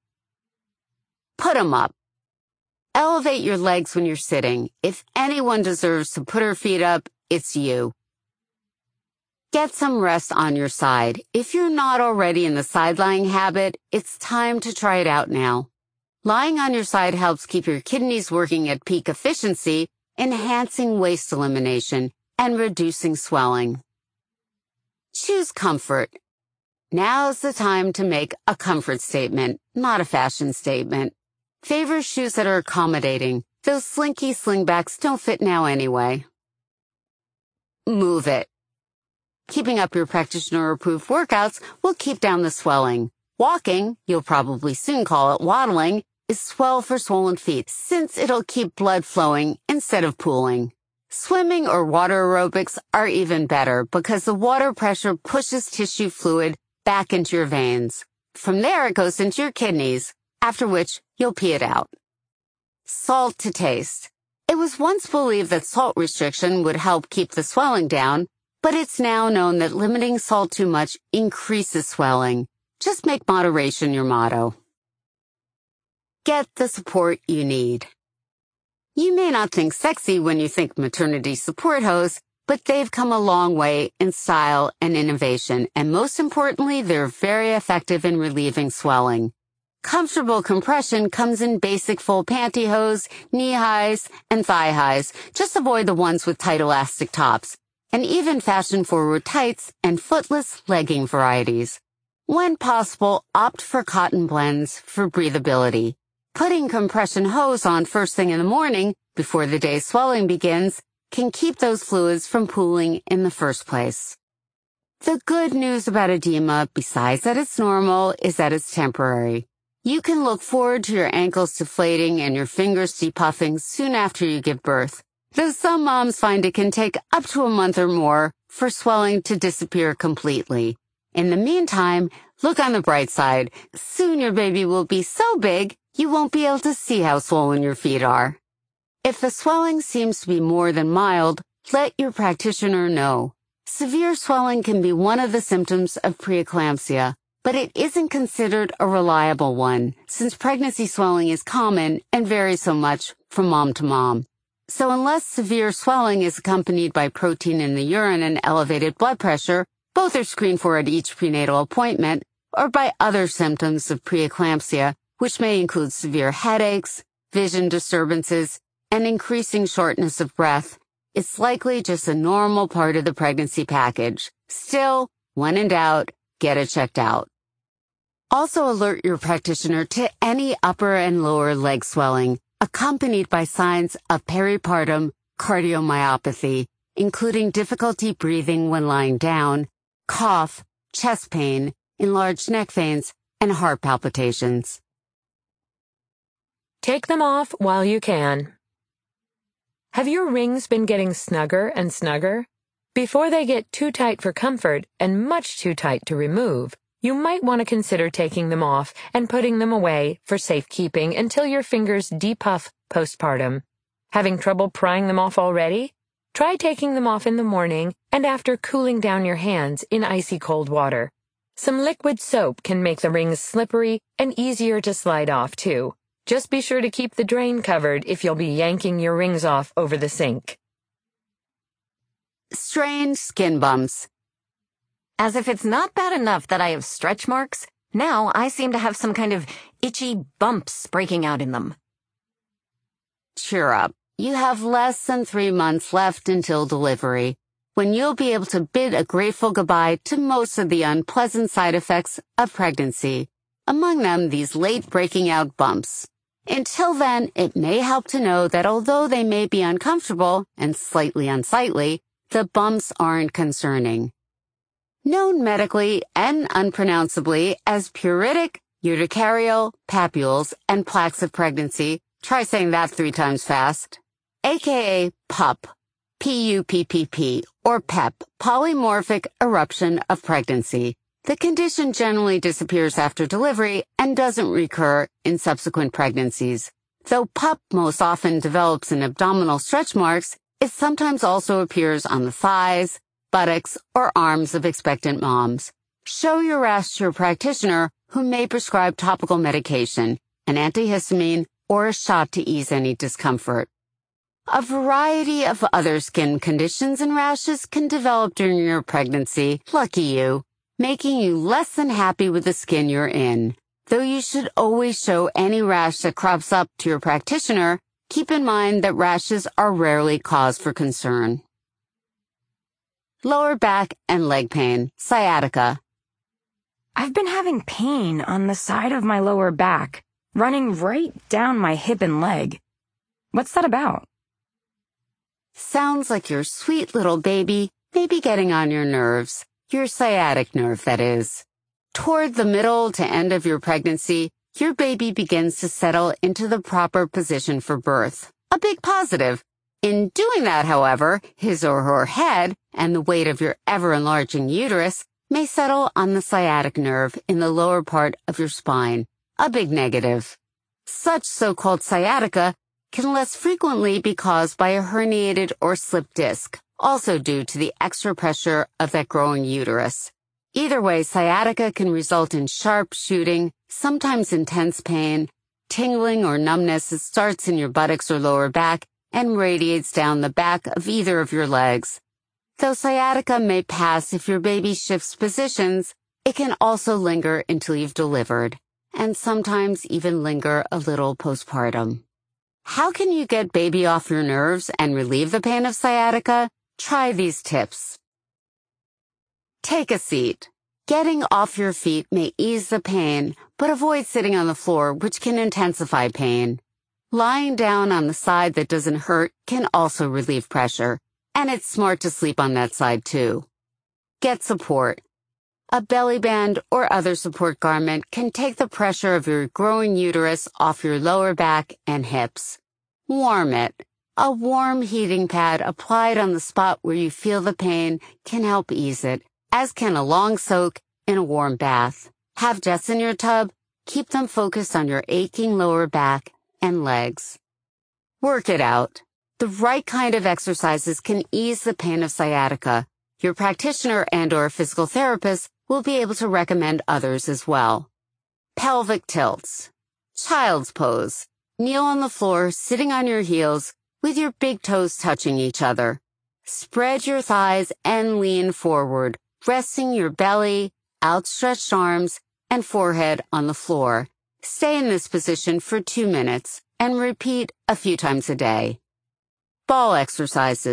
Put 'em up. Elevate your legs when you're sitting. If anyone deserves to put her feet up, it's you. Get some rest on your side. If you're not already in the side lying habit, it's time to try it out now. Lying on your side helps keep your kidneys working at peak efficiency, enhancing waste elimination and reducing swelling. Choose comfort. Now's the time to make a comfort statement, not a fashion statement. Favor shoes that are accommodating. Those slinky slingbacks don't fit now anyway. Move it. Keeping up your practitioner-approved workouts will keep down the swelling. Walking, you'll probably soon call it waddling, is swell for swollen feet since it'll keep blood flowing instead of pooling. Swimming or water aerobics are even better because the water pressure pushes tissue fluid back into your veins. From there, it goes into your kidneys, after which you'll pee it out. Salt to taste. It was once believed that salt restriction would help keep the swelling down, but it's now known that limiting salt too much increases swelling. Just make moderation your motto. Get the support you need. You may not think sexy when you think maternity support hose, but they've come a long way in style and innovation, and most importantly, they're very effective in relieving swelling. Comfortable compression comes in basic full pantyhose, knee highs, and thigh highs. Just avoid the ones with tight elastic tops, and even fashion-forward tights and footless legging varieties. When possible, opt for cotton blends for breathability. Putting compression hose on first thing in the morning, before the day's swelling begins, can keep those fluids from pooling in the first place. The good news about edema, besides that it's normal, is that it's temporary. You can look forward to your ankles deflating and your fingers depuffing soon after you give birth, though some moms find it can take up to a month or more for swelling to disappear completely. In the meantime, look on the bright side. Soon your baby will be so big, you won't be able to see how swollen your feet are. If the swelling seems to be more than mild, let your practitioner know. Severe swelling can be one of the symptoms of preeclampsia, but it isn't considered a reliable one, since pregnancy swelling is common and varies so much from mom to mom. So unless severe swelling is accompanied by protein in the urine and elevated blood pressure, both are screened for at each prenatal appointment, or by other symptoms of preeclampsia, which may include severe headaches, vision disturbances, and increasing shortness of breath, it's likely just a normal part of the pregnancy package. Still, when in doubt, get it checked out. Also alert your practitioner to any upper and lower leg swelling, accompanied by signs of peripartum cardiomyopathy, including difficulty breathing when lying down, cough, chest pain, enlarged neck veins, and heart palpitations. Take them off while you can. Have your rings been getting snugger and snugger? Before they get too tight for comfort and much too tight to remove, you might want to consider taking them off and putting them away for safekeeping until your fingers depuff postpartum. Having trouble prying them off already? Try taking them off in the morning and after cooling down your hands in icy cold water. Some liquid soap can make the rings slippery and easier to slide off, too. Just be sure to keep the drain covered if you'll be yanking your rings off over the sink. Strange skin bumps. As if it's not bad enough that I have stretch marks, now I seem to have some kind of itchy bumps breaking out in them. Cheer up. You have less than three months left until delivery, when you'll be able to bid a grateful goodbye to most of the unpleasant side effects of pregnancy, among them these late breaking out bumps. Until then, it may help to know that although they may be uncomfortable and slightly unsightly, the bumps aren't concerning. Known medically and unpronounceably as pruritic, urticarial, papules, and plaques of pregnancy, try saying that three times fast, aka PUP, P U P P P, or PEP, polymorphic eruption of pregnancy. The condition generally disappears after delivery and doesn't recur in subsequent pregnancies. Though PUP most often develops in abdominal stretch marks, it sometimes also appears on the thighs, buttocks, or arms of expectant moms. Show your rash to your practitioner who may prescribe topical medication, an antihistamine, or a shot to ease any discomfort. A variety of other skin conditions and rashes can develop during your pregnancy, lucky you, making you less than happy with the skin you're in. Though you should always show any rash that crops up to your practitioner, keep in mind that rashes are rarely cause for concern. Lower back and leg pain, sciatica. I've been having pain on the side of my lower back, running right down my hip and leg. What's that about? Sounds like your sweet little baby may be getting on your nerves, your sciatic nerve, that is. Toward the middle to end of your pregnancy, your baby begins to settle into the proper position for birth. A big positive. In doing that, however, his or her head and the weight of your ever-enlarging uterus may settle on the sciatic nerve in the lower part of your spine. A big negative. Such so-called sciatica can less frequently be caused by a herniated or slipped disc, also due to the extra pressure of that growing uterus. Either way, sciatica can result in sharp shooting, sometimes intense pain, tingling or numbness that starts in your buttocks or lower back and radiates down the back of either of your legs. Though sciatica may pass if your baby shifts positions, it can also linger until you've delivered, and sometimes even linger a little postpartum. How can you get baby off your nerves and relieve the pain of sciatica? Try these tips. Take a seat. Getting off your feet may ease the pain, but avoid sitting on the floor, which can intensify pain. Lying down on the side that doesn't hurt can also relieve pressure, and it's smart to sleep on that side too. Get support. A belly band or other support garment can take the pressure of your growing uterus off your lower back and hips. Warm it. A warm heating pad applied on the spot where you feel the pain can help ease it, as can a long soak in a warm bath. Have jets in your tub. Keep them focused on your aching lower back and legs. Work it out. The right kind of exercises can ease the pain of sciatica. Your practitioner and or physical therapist will be able to recommend others as well. Pelvic tilts. Child's pose. Kneel on the floor, sitting on your heels, with your big toes touching each other. Spread your thighs and lean forward, resting your belly, outstretched arms, and forehead on the floor. Stay in this position for two minutes and repeat a few times a day. Ball exercises.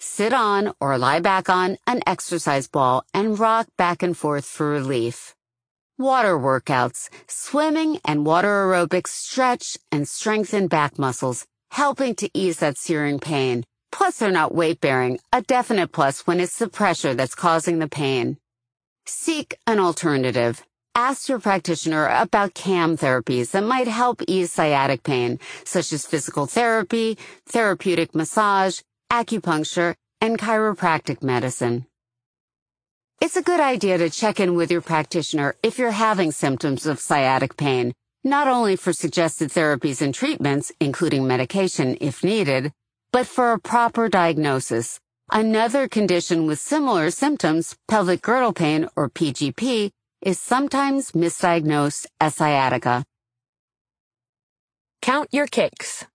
Sit on or lie back on an exercise ball and rock back and forth for relief. Water workouts, swimming and water aerobics stretch and strengthen back muscles, helping to ease that searing pain. Plus, they're not weight-bearing, a definite plus when it's the pressure that's causing the pain. Seek an alternative. Ask your practitioner about C A M therapies that might help ease sciatic pain, such as physical therapy, therapeutic massage, acupuncture, and chiropractic medicine. It's a good idea to check in with your practitioner if you're having symptoms of sciatic pain, not only for suggested therapies and treatments, including medication if needed, but for a proper diagnosis. Another condition with similar symptoms, pelvic girdle pain or P G P, is sometimes misdiagnosed as sciatica. Count your kicks.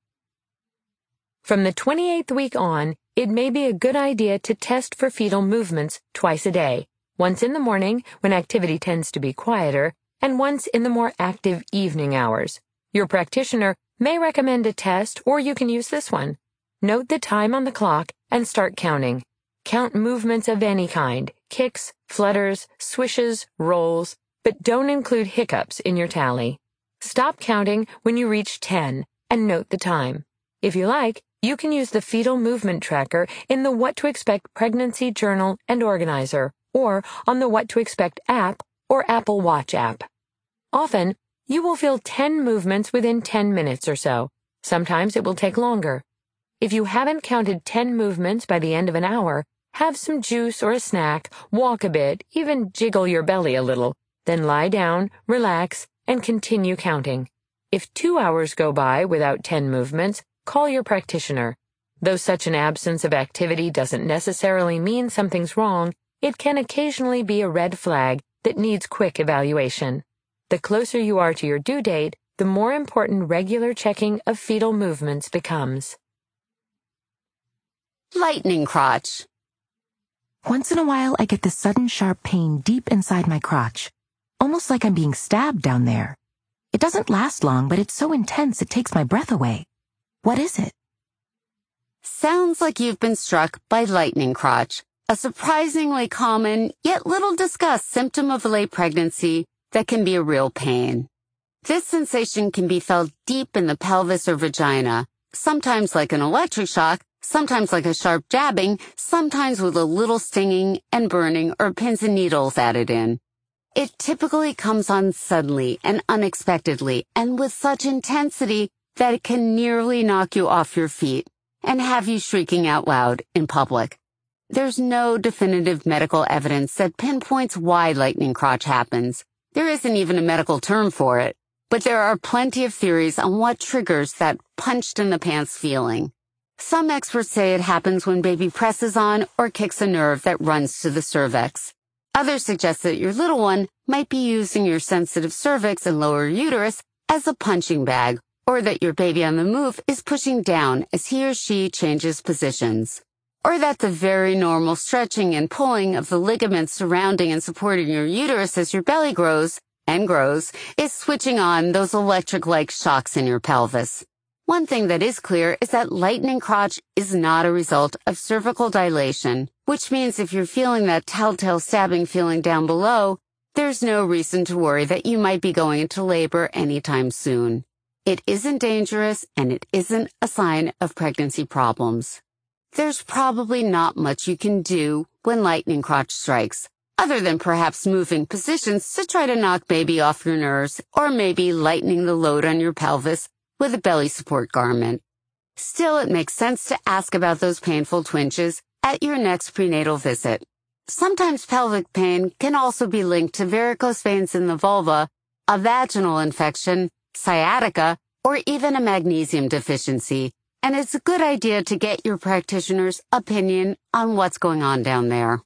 From the twenty-eighth week on, it may be a good idea to test for fetal movements twice a day, once in the morning when activity tends to be quieter, and once in the more active evening hours. Your practitioner may recommend a test, or you can use this one. Note the time on the clock and start counting. Count movements of any kind, kicks, flutters, swishes, rolls, but don't include hiccups in your tally. Stop counting when you reach ten and note the time. If you like, you can use the fetal movement tracker in the What to Expect Pregnancy Journal and Organizer, or on the What to Expect app or Apple Watch app. Often, you will feel ten movements within ten minutes or so. Sometimes it will take longer. If you haven't counted ten movements by the end of an hour, have some juice or a snack, walk a bit, even jiggle your belly a little, then lie down, relax, and continue counting. If two hours go by without ten movements, call your practitioner. Though such an absence of activity doesn't necessarily mean something's wrong, it can occasionally be a red flag that needs quick evaluation. The closer you are to your due date, the more important regular checking of fetal movements becomes. Lightning crotch. Once in a while, I get this sudden sharp pain deep inside my crotch, almost like I'm being stabbed down there. It doesn't last long, but it's so intense it takes my breath away. What is it? Sounds like you've been struck by lightning crotch, a surprisingly common yet little discussed symptom of late pregnancy that can be a real pain. This sensation can be felt deep in the pelvis or vagina, sometimes like an electric shock, sometimes like a sharp jabbing, sometimes with a little stinging and burning or pins and needles added in. It typically comes on suddenly and unexpectedly and with such intensity that it can nearly knock you off your feet and have you shrieking out loud in public. There's no definitive medical evidence that pinpoints why lightning crotch happens. There isn't even a medical term for it, but there are plenty of theories on what triggers that punched in the pants feeling. Some experts say it happens when baby presses on or kicks a nerve that runs to the cervix. Others suggest that your little one might be using your sensitive cervix and lower uterus as a punching bag, or that your baby on the move is pushing down as he or she changes positions, or that the very normal stretching and pulling of the ligaments surrounding and supporting your uterus as your belly grows and grows is switching on those electric-like shocks in your pelvis. One thing that is clear is that lightning crotch is not a result of cervical dilation, which means if you're feeling that telltale stabbing feeling down below, there's no reason to worry that you might be going into labor anytime soon. It isn't dangerous, and it isn't a sign of pregnancy problems. There's probably not much you can do when lightning crotch strikes, other than perhaps moving positions to try to knock baby off your nerves, or maybe lightening the load on your pelvis with a belly support garment. Still, it makes sense to ask about those painful twinges at your next prenatal visit. Sometimes pelvic pain can also be linked to varicose veins in the vulva, a vaginal infection, sciatica, or even a magnesium deficiency, and it's a good idea to get your practitioner's opinion on what's going on down there.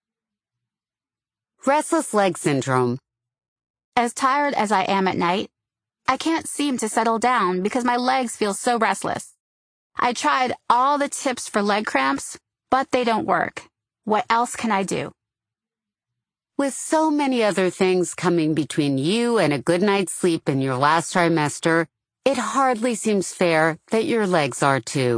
Restless leg syndrome. As tired as I am at night, I can't seem to settle down because my legs feel so restless. I tried all the tips for leg cramps, but they don't work. What else can I do? With so many other things coming between you and a good night's sleep in your last trimester, it hardly seems fair that your legs are too.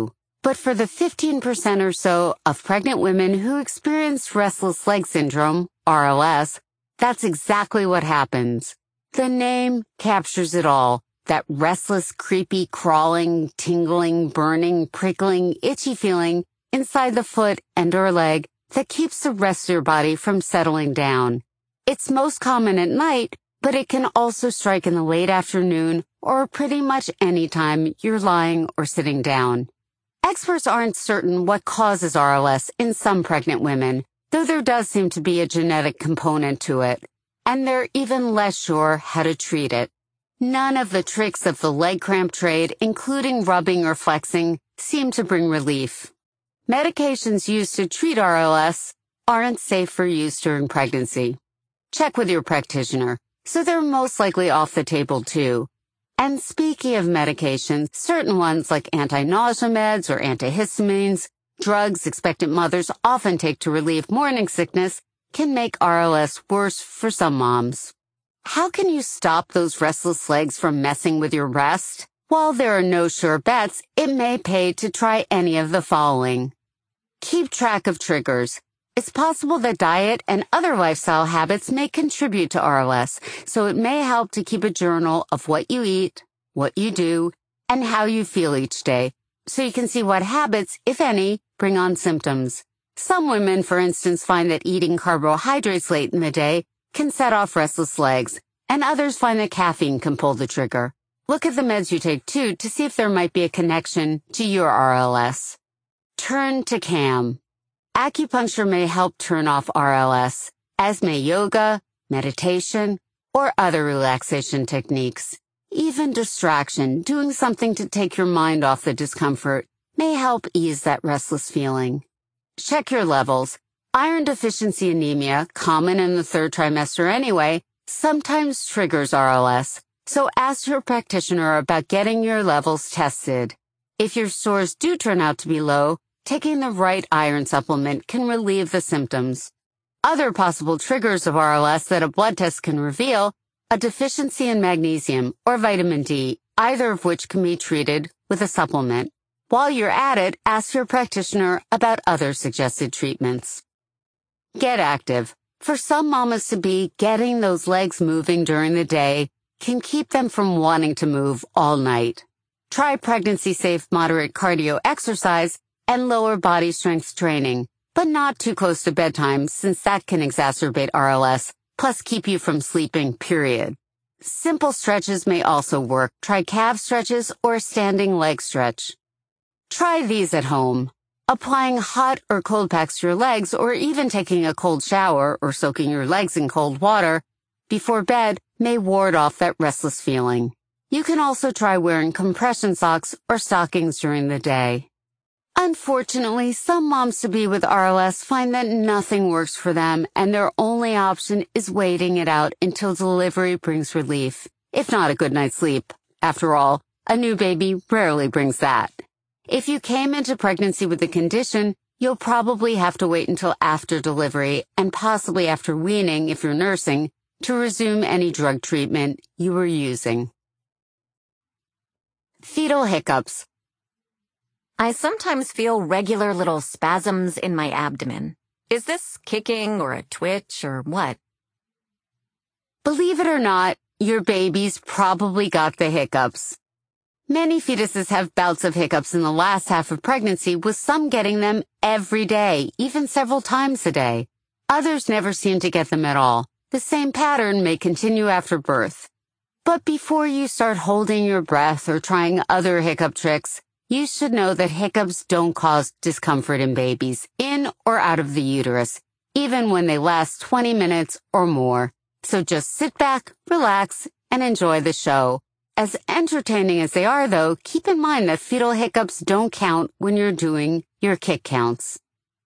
But for the fifteen percent or so of pregnant women who experience restless leg syndrome, R L S, that's exactly what happens. The name captures it all. That restless, creepy, crawling, tingling, burning, prickling, itchy feeling inside the foot and or leg that keeps the rest of your body from settling down. It's most common at night, but it can also strike in the late afternoon or pretty much any time you're lying or sitting down. Experts aren't certain what causes R L S in some pregnant women, though there does seem to be a genetic component to it, and they're even less sure how to treat it. None of the tricks of the leg cramp trade, including rubbing or flexing, seem to bring relief. Medications used to treat R L S aren't safe for use during pregnancy. Check with your practitioner, so they're most likely off the table too. And speaking of medications, certain ones like anti-nausea meds or antihistamines, drugs expectant mothers often take to relieve morning sickness, can make R L S worse for some moms. How can you stop those restless legs from messing with your rest? While there are no sure bets, it may pay to try any of the following. Keep track of triggers. It's possible that diet and other lifestyle habits may contribute to R L S, so it may help to keep a journal of what you eat, what you do, and how you feel each day, so you can see what habits, if any, bring on symptoms. Some women, for instance, find that eating carbohydrates late in the day can set off restless legs, and others find that caffeine can pull the trigger. Look at the meds you take, too, to see if there might be a connection to your R L S. Turn to CAM. Acupuncture may help turn off R L S, as may yoga, meditation, or other relaxation techniques. Even distraction, doing something to take your mind off the discomfort, may help ease that restless feeling. Check your levels. Iron deficiency anemia, common in the third trimester anyway, sometimes triggers R L S, so ask your practitioner about getting your levels tested. If your stores do turn out to be low, taking the right iron supplement can relieve the symptoms. Other possible triggers of R L S that a blood test can reveal, a deficiency in magnesium or vitamin D, either of which can be treated with a supplement. While you're at it, ask your practitioner about other suggested treatments. Get active. For some mamas-to-be, getting those legs moving during the day can keep them from wanting to move all night. Try pregnancy-safe moderate cardio exercise and lower body strength training, but not too close to bedtime since that can exacerbate R L S, plus keep you from sleeping, period. Simple stretches may also work. Try calf stretches or a standing leg stretch. Try these at home. Applying hot or cold packs to your legs or even taking a cold shower or soaking your legs in cold water before bed may ward off that restless feeling. You can also try wearing compression socks or stockings during the day. Unfortunately, some moms-to-be with R L S find that nothing works for them and their only option is waiting it out until delivery brings relief, if not a good night's sleep. After all, a new baby rarely brings that. If you came into pregnancy with the condition, you'll probably have to wait until after delivery and possibly after weaning if you're nursing to resume any drug treatment you were using. Fetal hiccups. I sometimes feel regular little spasms in my abdomen. Is this kicking or a twitch or what? Believe it or not, your baby's probably got the hiccups. Many fetuses have bouts of hiccups in the last half of pregnancy, with some getting them every day, even several times a day. Others never seem to get them at all. The same pattern may continue after birth. But before you start holding your breath or trying other hiccup tricks, you should know that hiccups don't cause discomfort in babies, in or out of the uterus, even when they last twenty minutes or more. So just sit back, relax, and enjoy the show. As entertaining as they are, though, keep in mind that fetal hiccups don't count when you're doing your kick counts.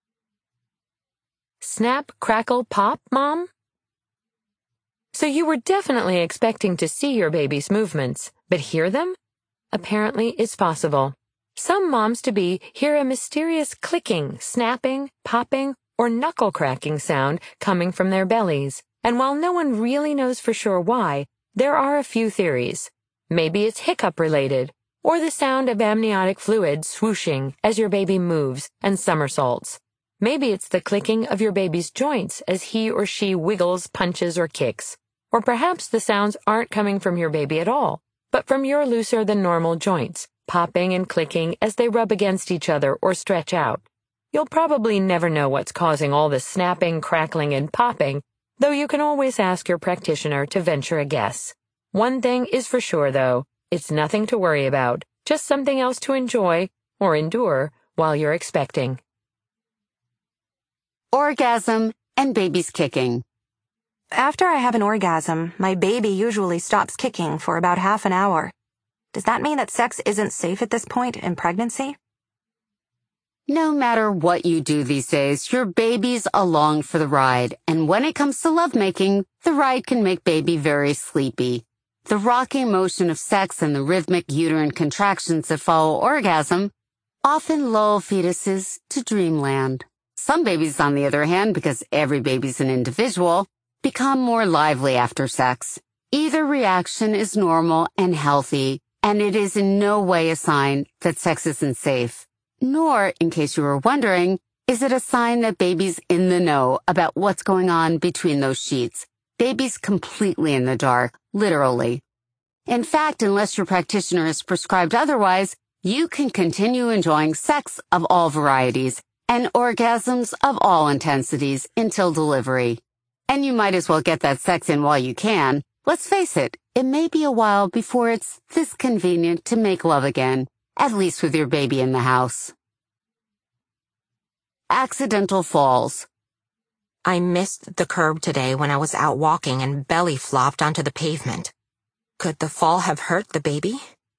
Snap, crackle, pop, Mom? So you were definitely expecting to see your baby's movements, but hear them? Apparently it's possible. Some moms-to-be hear a mysterious clicking, snapping, popping, or knuckle-cracking sound coming from their bellies, and while no one really knows for sure why, there are a few theories. Maybe it's hiccup-related, or the sound of amniotic fluid swooshing as your baby moves and somersaults. Maybe it's the clicking of your baby's joints as he or she wiggles, punches, or kicks. Or perhaps the sounds aren't coming from your baby at all, but from your looser-than-normal joints, popping and clicking as they rub against each other or stretch out. You'll probably never know what's causing all the snapping, crackling, and popping, though you can always ask your practitioner to venture a guess. One thing is for sure, though, it's nothing to worry about, just something else to enjoy or endure while you're expecting. Orgasm and babies kicking. After I have an orgasm, my baby usually stops kicking for about half an hour. Does that mean that sex isn't safe at this point in pregnancy? No matter what you do these days, your baby's along for the ride, and when it comes to lovemaking, the ride can make baby very sleepy. The rocking motion of sex and the rhythmic uterine contractions that follow orgasm often lull fetuses to dreamland. Some babies, on the other hand, because every baby's an individual, become more lively after sex. Either reaction is normal and healthy, and it is in no way a sign that sex isn't safe. Nor, in case you were wondering, is it a sign that baby's in the know about what's going on between those sheets. Baby's completely in the dark, literally. In fact, unless your practitioner is prescribed otherwise, you can continue enjoying sex of all varieties and orgasms of all intensities until delivery. And you might as well get that sex in while you can. Let's face it, it may be a while before it's this convenient to make love again, at least with your baby in the house. Accidental falls. I missed the curb today when I was out walking and belly flopped onto the pavement. Could the fall have hurt the baby?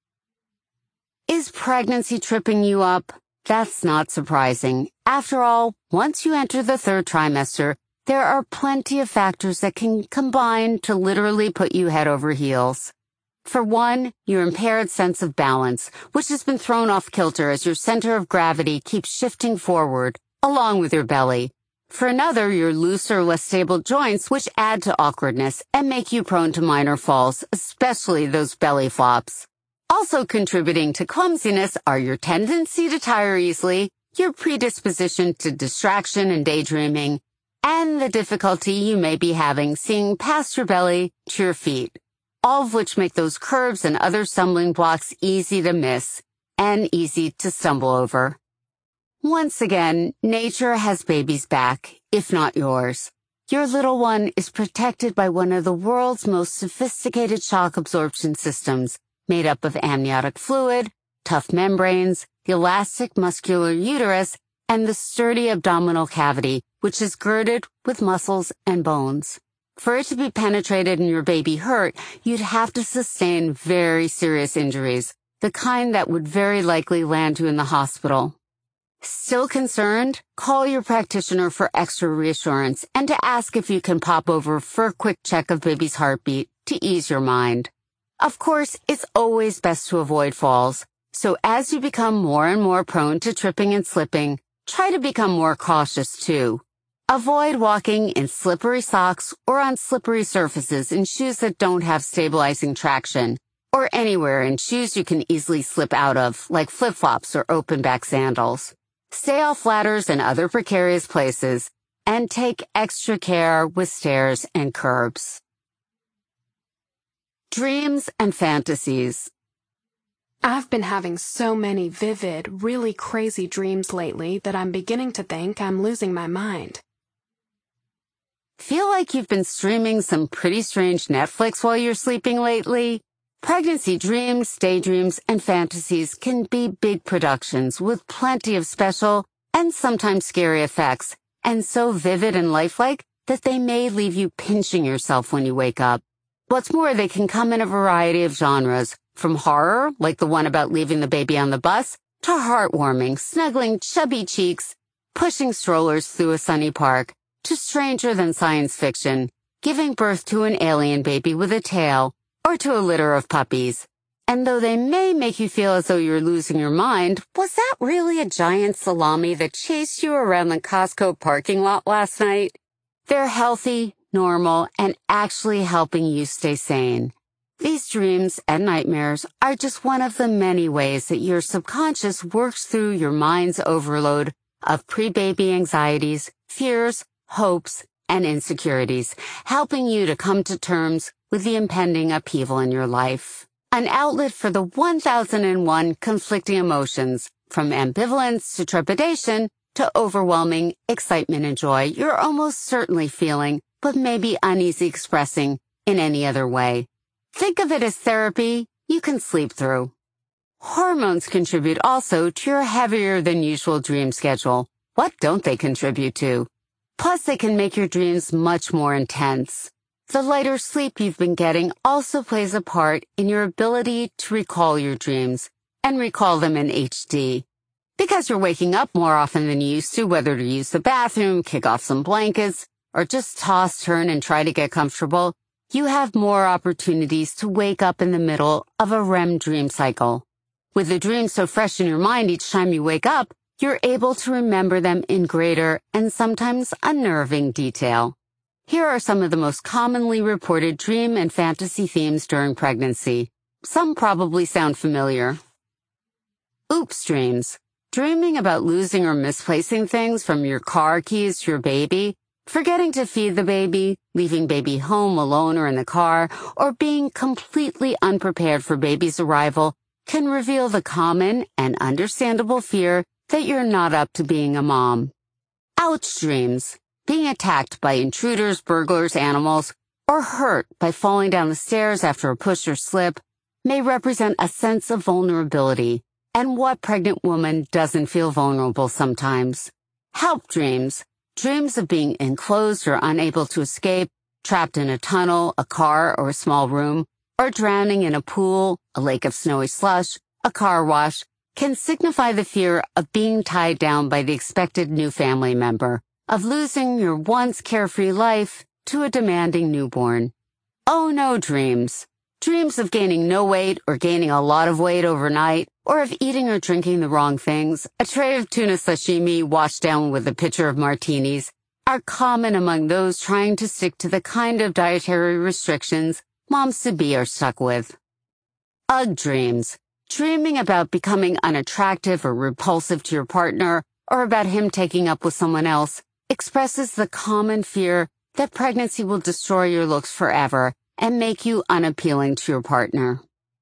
Is pregnancy tripping you up? That's not surprising. After all, once you enter the third trimester, there are plenty of factors that can combine to literally put you head over heels. For one, your impaired sense of balance, which has been thrown off kilter as your center of gravity keeps shifting forward, along with your belly. For another, your looser, less stable joints, which add to awkwardness and make you prone to minor falls, especially those belly flops. Also contributing to clumsiness are your tendency to tire easily, your predisposition to distraction and daydreaming, and the difficulty you may be having seeing past your belly to your feet, all of which make those curves and other stumbling blocks easy to miss and easy to stumble over. Once again, nature has baby's back, if not yours. Your little one is protected by one of the world's most sophisticated shock absorption systems, made up of amniotic fluid, tough membranes, the elastic muscular uterus, and the sturdy abdominal cavity, which is girded with muscles and bones. For it to be penetrated and your baby hurt, you'd have to sustain very serious injuries, the kind that would very likely land you in the hospital. Still concerned? Call your practitioner for extra reassurance and to ask if you can pop over for a quick check of baby's heartbeat to ease your mind. Of course, it's always best to avoid falls, so as you become more and more prone to tripping and slipping, try to become more cautious too. Avoid walking in slippery socks or on slippery surfaces in shoes that don't have stabilizing traction, or anywhere in shoes you can easily slip out of, like flip-flops or open-back sandals. Stay off ladders and other precarious places, and take extra care with stairs and curbs. Dreams and fantasies. I've been having so many vivid, really crazy dreams lately that I'm beginning to think I'm losing my mind. Feel like you've been streaming some pretty strange Netflix while you're sleeping lately? Pregnancy dreams, daydreams, and fantasies can be big productions with plenty of special and sometimes scary effects, and so vivid and lifelike that they may leave you pinching yourself when you wake up. What's more, they can come in a variety of genres, from horror, like the one about leaving the baby on the bus, to heartwarming, snuggling chubby cheeks, pushing strollers through a sunny park, to stranger than science fiction, giving birth to an alien baby with a tail, or to a litter of puppies. And though they may make you feel as though you're losing your mind, was that really a giant salami that chased you around the Costco parking lot last night? They're healthy, normal, and actually helping you stay sane. These dreams and nightmares are just one of the many ways that your subconscious works through your mind's overload of pre-baby anxieties, fears, hopes, and insecurities, helping you to come to terms with the impending upheaval in your life. An outlet for the one thousand one conflicting emotions, from ambivalence to trepidation to overwhelming excitement and joy you're almost certainly feeling, but maybe uneasy expressing in any other way. Think of it as therapy you can sleep through. Hormones contribute also to your heavier than usual dream schedule. What don't they contribute to? Plus, they can make your dreams much more intense. The lighter sleep you've been getting also plays a part in your ability to recall your dreams and recall them in H D. Because you're waking up more often than you used to, whether to use the bathroom, kick off some blankets, or just toss, turn, and try to get comfortable, you have more opportunities to wake up in the middle of a R E M dream cycle. With the dream so fresh in your mind each time you wake up, you're able to remember them in greater and sometimes unnerving detail. Here are some of the most commonly reported dream and fantasy themes during pregnancy. Some probably sound familiar. Oops dreams. Dreaming about losing or misplacing things, from your car keys to your baby, forgetting to feed the baby, leaving baby home alone or in the car, or being completely unprepared for baby's arrival can reveal the common and understandable fear that you're not up to being a mom. Ouch dreams. Being attacked by intruders, burglars, animals, or hurt by falling down the stairs after a push or slip may represent a sense of vulnerability. And what pregnant woman doesn't feel vulnerable sometimes? Help dreams. Dreams of being enclosed or unable to escape, trapped in a tunnel, a car, or a small room, or drowning in a pool, a lake of snowy slush, a car wash, can signify the fear of being tied down by the expected new family member, of losing your once carefree life to a demanding newborn. Oh no dreams. Dreams of gaining no weight or gaining a lot of weight overnight, or of eating or drinking the wrong things, a tray of tuna sashimi washed down with a pitcher of martinis, are common among those trying to stick to the kind of dietary restrictions moms-to-be are stuck with. Ugh dreams. Dreaming about becoming unattractive or repulsive to your partner, or about him taking up with someone else, expresses the common fear that pregnancy will destroy your looks forever and make you unappealing to your partner.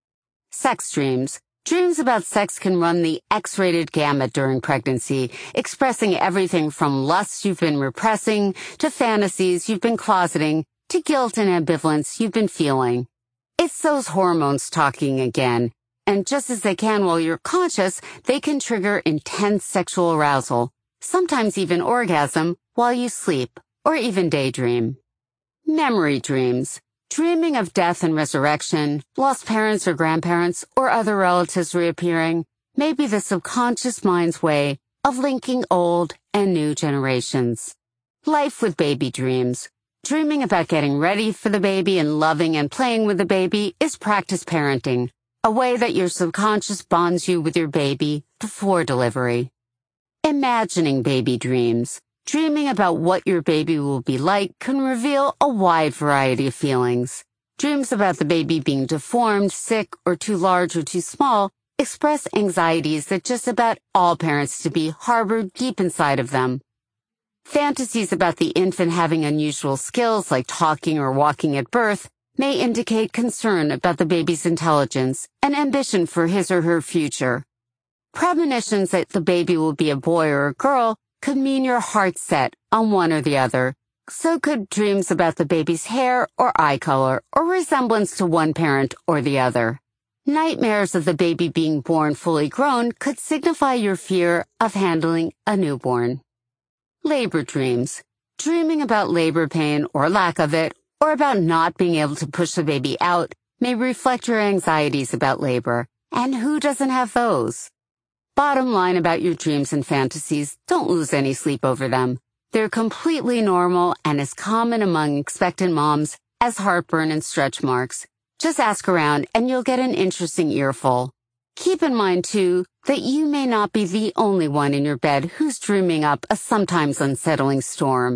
Sex dreams. Dreams about sex can run the X-rated gamut during pregnancy, expressing everything from lust you've been repressing, to fantasies you've been closeting, to guilt and ambivalence you've been feeling. It's those hormones talking again, and just as they can while you're conscious, they can trigger intense sexual arousal, sometimes even orgasm, while you sleep, or even daydream. Memory dreams. Dreaming of death and resurrection, lost parents or grandparents, or other relatives reappearing, may be the subconscious mind's way of linking old and new generations. Life with baby dreams. Dreaming about getting ready for the baby and loving and playing with the baby is practice parenting, a way that your subconscious bonds you with your baby before delivery. Imagining baby dreams. Dreaming about what your baby will be like can reveal a wide variety of feelings. Dreams about the baby being deformed, sick, or too large or too small express anxieties that just about all parents-to-be harbor deep inside of them. Fantasies about the infant having unusual skills like talking or walking at birth may indicate concern about the baby's intelligence and ambition for his or her future. Premonitions that the baby will be a boy or a girl could mean your heart's set on one or the other. So could dreams about the baby's hair or eye color or resemblance to one parent or the other. Nightmares of the baby being born fully grown could signify your fear of handling a newborn. Labor dreams. Dreaming about labor pain or lack of it, or about not being able to push the baby out, may reflect your anxieties about labor. And who doesn't have those? Bottom line about your dreams and fantasies, don't lose any sleep over them. They're completely normal and as common among expectant moms as heartburn and stretch marks. Just ask around and you'll get an interesting earful. Keep in mind, too, that you may not be the only one in your bed who's dreaming up a sometimes unsettling storm.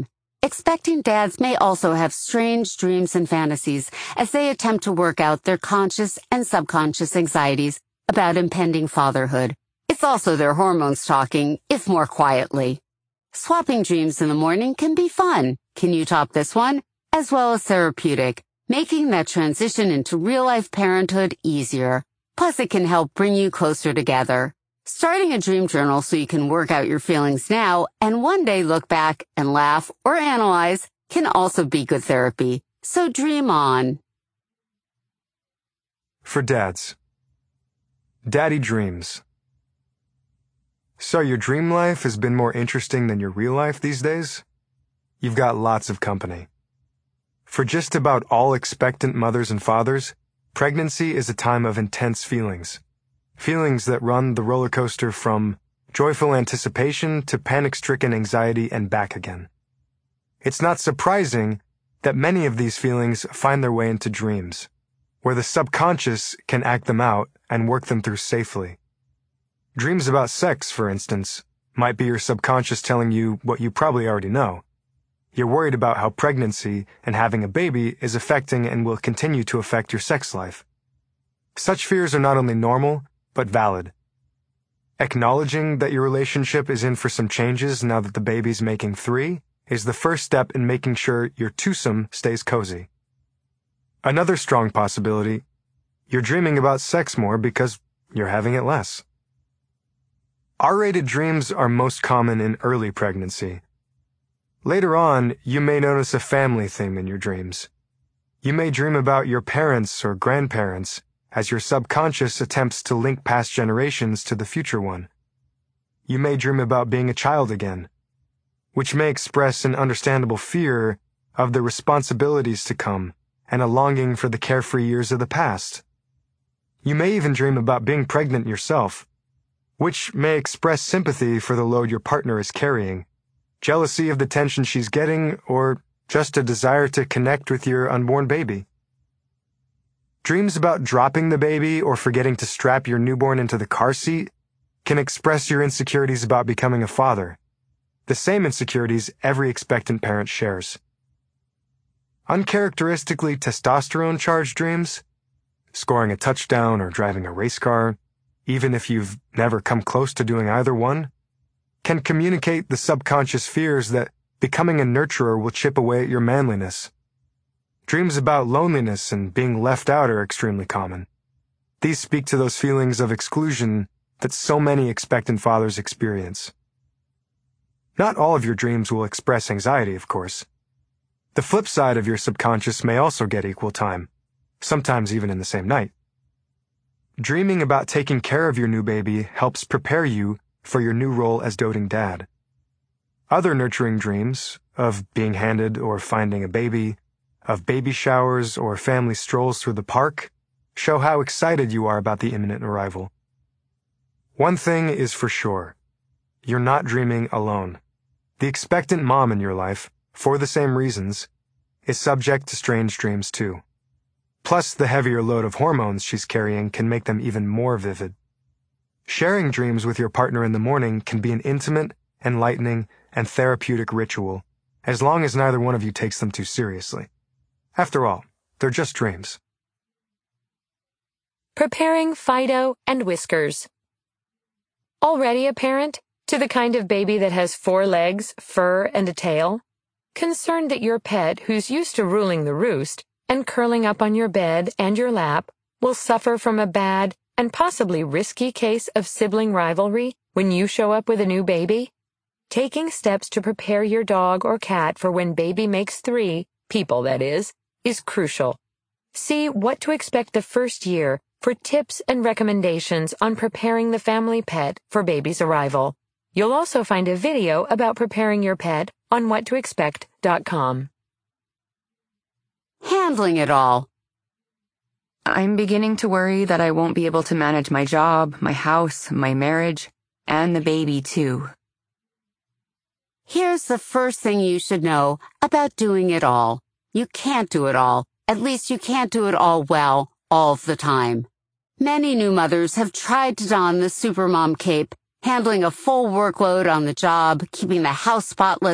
Expecting dads may also have strange dreams and fantasies as they attempt to work out their conscious and subconscious anxieties about impending fatherhood. It's also their hormones talking, if more quietly. Swapping dreams in the morning can be fun. Can you top this one? As well as therapeutic, making that transition into real-life parenthood easier. Plus, it can help bring you closer together. Starting a dream journal so you can work out your feelings now and one day look back and laugh or analyze can also be good therapy. So dream on. For dads. Daddy dreams. So your dream life has been more interesting than your real life these days? You've got lots of company. For just about all expectant mothers and fathers, pregnancy is a time of intense feelings. Feelings that run the roller coaster from joyful anticipation to panic-stricken anxiety and back again. It's not surprising that many of these feelings find their way into dreams, where the subconscious can act them out and work them through safely. Dreams about sex, for instance, might be your subconscious telling you what you probably already know. You're worried about how pregnancy and having a baby is affecting and will continue to affect your sex life. Such fears are not only normal, but valid. Acknowledging that your relationship is in for some changes now that the baby's making three is the first step in making sure your twosome stays cozy. Another strong possibility, you're dreaming about sex more because you're having it less. R-rated dreams are most common in early pregnancy. Later on, you may notice a family theme in your dreams. You may dream about your parents or grandparents as your subconscious attempts to link past generations to the future one. You may dream about being a child again, which may express an understandable fear of the responsibilities to come and a longing for the carefree years of the past. You may even dream about being pregnant yourself, which may express sympathy for the load your partner is carrying, jealousy of the tension she's getting, or just a desire to connect with your unborn baby. Dreams about dropping the baby or forgetting to strap your newborn into the car seat can express your insecurities about becoming a father, the same insecurities every expectant parent shares. Uncharacteristically testosterone-charged dreams, scoring a touchdown or driving a race car, even if you've never come close to doing either one, can communicate the subconscious fears that becoming a nurturer will chip away at your manliness. Dreams about loneliness and being left out are extremely common. These speak to those feelings of exclusion that so many expectant fathers experience. Not all of your dreams will express anxiety, of course. The flip side of your subconscious may also get equal time, sometimes even in the same night. Dreaming about taking care of your new baby helps prepare you for your new role as doting dad. Other nurturing dreams, of being handed or finding a baby, of baby showers or family strolls through the park, show how excited you are about the imminent arrival. One thing is for sure, you're not dreaming alone. The expectant mom in your life, for the same reasons, is subject to strange dreams too. Plus, the heavier load of hormones she's carrying can make them even more vivid. Sharing dreams with your partner in the morning can be an intimate, enlightening, and therapeutic ritual, as long as neither one of you takes them too seriously. After all, they're just dreams. Preparing Fido and Whiskers. Already a parent to the kind of baby that has four legs, fur, and a tail? Concerned that your pet, who's used to ruling the roost and curling up on your bed and your lap, will suffer from a bad and possibly risky case of sibling rivalry when you show up with a new baby? Taking steps to prepare your dog or cat for when baby makes three, people that is, is crucial. See What to Expect the First Year for tips and recommendations on preparing the family pet for baby's arrival. You'll also find a video about preparing your pet on what to expect dot com. Handling it all. I'm beginning to worry that I won't be able to manage my job, my house, my marriage, and the baby too. Here's the first thing you should know about doing it all. You can't do it all. At least you can't do it all well, all of the time. Many new mothers have tried to don the supermom cape, handling a full workload on the job, keeping the house spotless,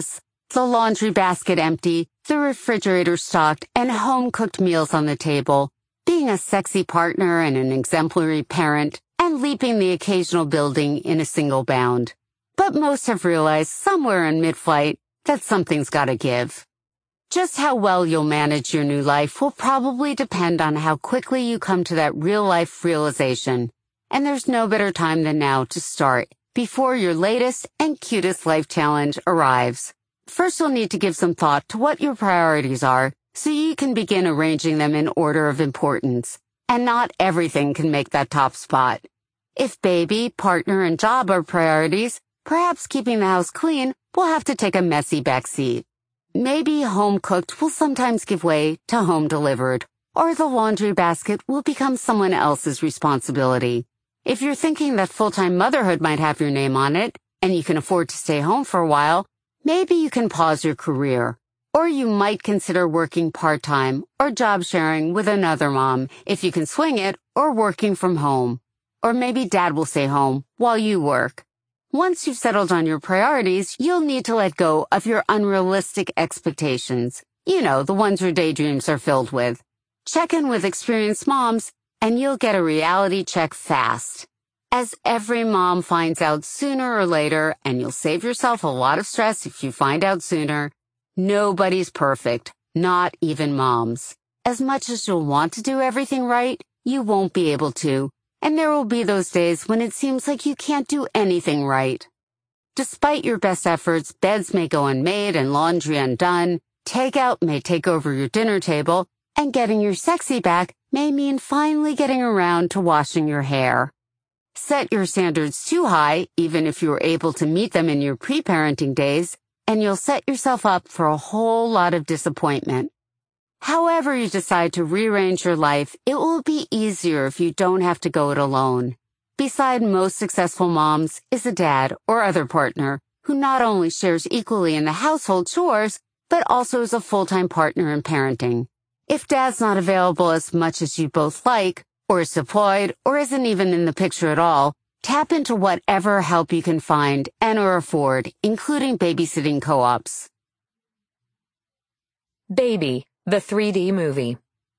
the laundry basket empty, the refrigerator stocked, and home-cooked meals on the table, being a sexy partner and an exemplary parent, and leaping the occasional building in a single bound. But most have realized somewhere in mid-flight that something's gotta give. Just how well you'll manage your new life will probably depend on how quickly you come to that real-life realization. And there's no better time than now to start, before your latest and cutest life challenge arrives. First, you'll need to give some thought to what your priorities are, so you can begin arranging them in order of importance. And not everything can make that top spot. If baby, partner, and job are priorities, perhaps keeping the house clean will have to take a messy backseat. Maybe home-cooked will sometimes give way to home-delivered, or the laundry basket will become someone else's responsibility. If you're thinking that full-time motherhood might have your name on it, and you can afford to stay home for a while, maybe you can pause your career. Or you might consider working part-time or job sharing with another mom if you can swing it, or working from home. Or maybe dad will stay home while you work. Once you've settled on your priorities, you'll need to let go of your unrealistic expectations. You know, the ones your daydreams are filled with. Check in with experienced moms, and you'll get a reality check fast. As every mom finds out sooner or later, and you'll save yourself a lot of stress if you find out sooner, nobody's perfect, not even moms. As much as you'll want to do everything right, you won't be able to. And there will be those days when it seems like you can't do anything right. Despite your best efforts, beds may go unmade and laundry undone, takeout may take over your dinner table, and getting your sexy back may mean finally getting around to washing your hair. Set your standards too high, even if you were able to meet them in your pre-parenting days, and you'll set yourself up for a whole lot of disappointment. However you decide to rearrange your life, it will be easier if you don't have to go it alone. Beside most successful moms is a dad or other partner who not only shares equally in the household chores, but also is a full-time partner in parenting. If dad's not available as much as you both like, or is deployed, or isn't even in the picture at all, tap into whatever help you can find and or afford, including babysitting co-ops. Baby, the three D movie.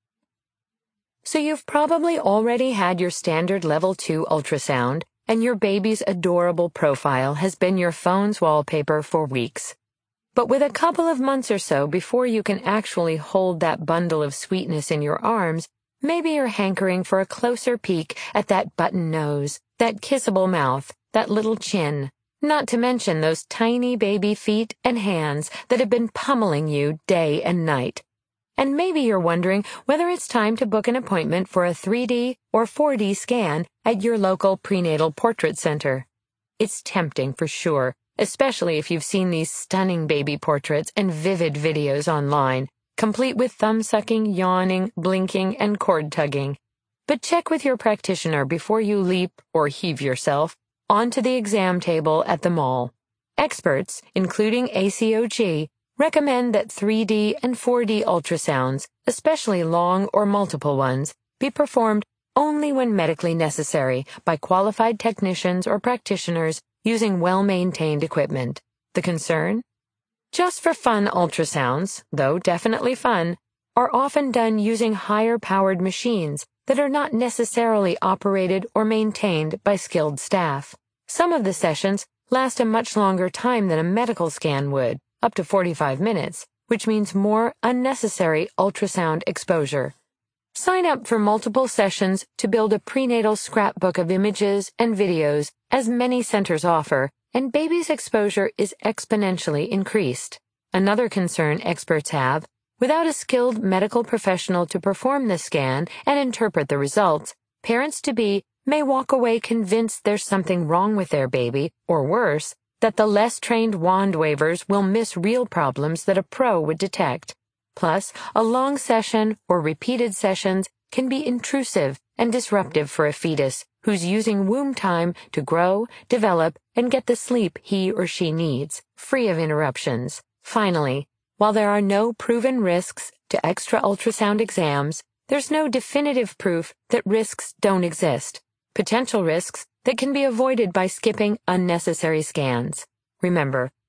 So you've probably already had your standard level two ultrasound, and your baby's adorable profile has been your phone's wallpaper for weeks. But with a couple of months or so before you can actually hold that bundle of sweetness in your arms, maybe you're hankering for a closer peek at that button nose, that kissable mouth, that little chin, not to mention those tiny baby feet and hands that have been pummeling you day and night. And maybe you're wondering whether it's time to book an appointment for a three D or four D scan at your local prenatal portrait center. It's tempting for sure, especially if you've seen these stunning baby portraits and vivid videos online, complete with thumb-sucking, yawning, blinking, and cord-tugging. But check with your practitioner before you leap or heave yourself onto the exam table at the mall. Experts, including A C O G, recommend that three D and four D ultrasounds, especially long or multiple ones, be performed only when medically necessary by qualified technicians or practitioners using well-maintained equipment. The concern? Just for fun ultrasounds, though definitely fun, are often done using higher-powered machines that are not necessarily operated or maintained by skilled staff. Some of the sessions last a much longer time than a medical scan would, up to forty-five minutes, which means more unnecessary ultrasound exposure. Sign up for multiple sessions to build a prenatal scrapbook of images and videos, as many centers offer, and baby's exposure is exponentially increased. Another concern experts have, without a skilled medical professional to perform the scan and interpret the results, parents-to-be may walk away convinced there's something wrong with their baby, or worse, that the less trained wand wavers will miss real problems that a pro would detect. Plus, a long session or repeated sessions can be intrusive and disruptive for a fetus who's using womb time to grow, develop, and get the sleep he or she needs, free of interruptions. Finally, while there are no proven risks to extra ultrasound exams, there's no definitive proof that risks don't exist. Potential risks that can be avoided by skipping unnecessary scans. Remember,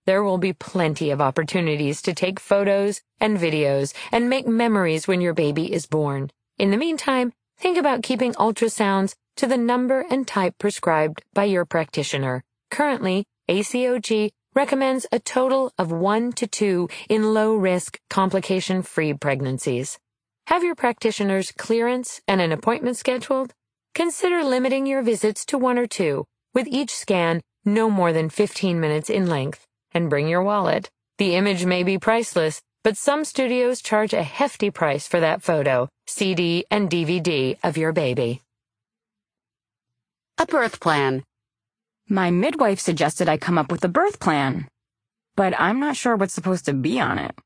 There will be plenty of opportunities to take photos and videos and make memories when your baby is born. In the meantime, think about keeping ultrasounds to the number and type prescribed by your practitioner. Currently, A C O G recommends a total of one to two in low-risk, complication-free pregnancies. Have your practitioner's clearance and an appointment scheduled? Consider limiting your visits to one or two, with each scan no more than fifteen minutes in length, and bring your wallet. The image may be priceless, but some studios charge a hefty price for that photo, C D, and D V D of your baby. A birth plan. My midwife suggested I come up with a birth plan, but I'm not sure what's supposed to be on it.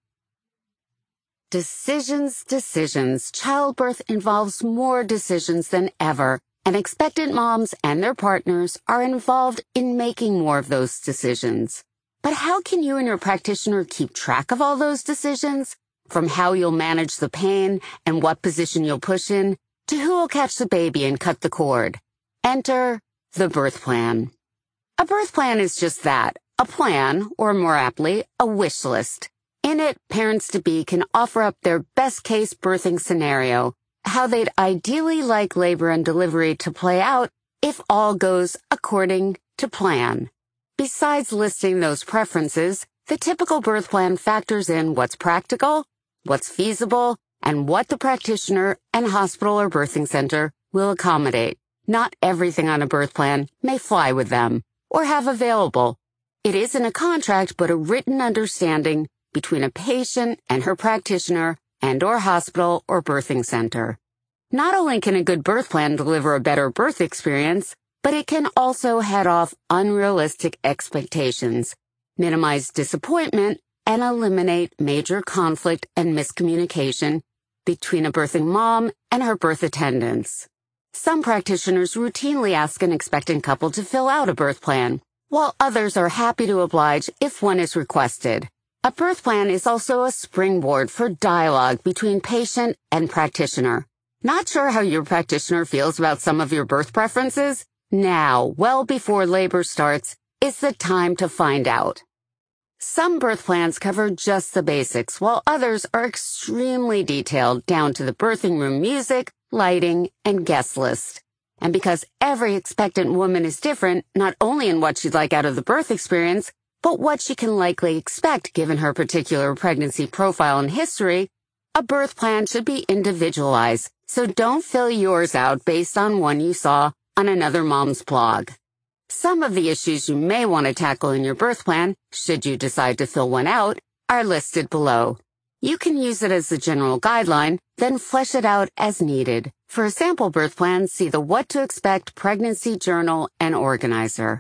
Decisions, decisions. Childbirth involves more decisions than ever, and expectant moms and their partners are involved in making more of those decisions. But how can you and your practitioner keep track of all those decisions? From how you'll manage the pain and what position you'll push in, to who will catch the baby and cut the cord. Enter the birth plan. A birth plan is just that, a plan, or more aptly, a wish list. In it, parents-to-be can offer up their best-case birthing scenario, how they'd ideally like labor and delivery to play out if all goes according to plan. Besides listing those preferences, the typical birth plan factors in what's practical, what's feasible, and what the practitioner and hospital or birthing center will accommodate. Not everything on a birth plan may fly with them or have available. It isn't a contract, but a written understanding between a patient and her practitioner and or hospital or birthing center. Not only can a good birth plan deliver a better birth experience, but it can also head off unrealistic expectations, minimize disappointment, and eliminate major conflict and miscommunication between a birthing mom and her birth attendants. Some practitioners routinely ask an expectant couple to fill out a birth plan, while others are happy to oblige if one is requested. A birth plan is also a springboard for dialogue between patient and practitioner. Not sure how your practitioner feels about some of your birth preferences? Now, well before labor starts, is the time to find out. Some birth plans cover just the basics, while others are extremely detailed down to the birthing room music, lighting, and guest list. And because every expectant woman is different, not only in what she'd like out of the birth experience, but what she can likely expect given her particular pregnancy profile and history, a birth plan should be individualized, so don't fill yours out based on one you saw on another mom's blog. Some of the issues you may want to tackle in your birth plan, should you decide to fill one out, are listed below. You can use it as a general guideline, then flesh it out as needed. For a sample birth plan, see the What to Expect Pregnancy Journal and Organizer.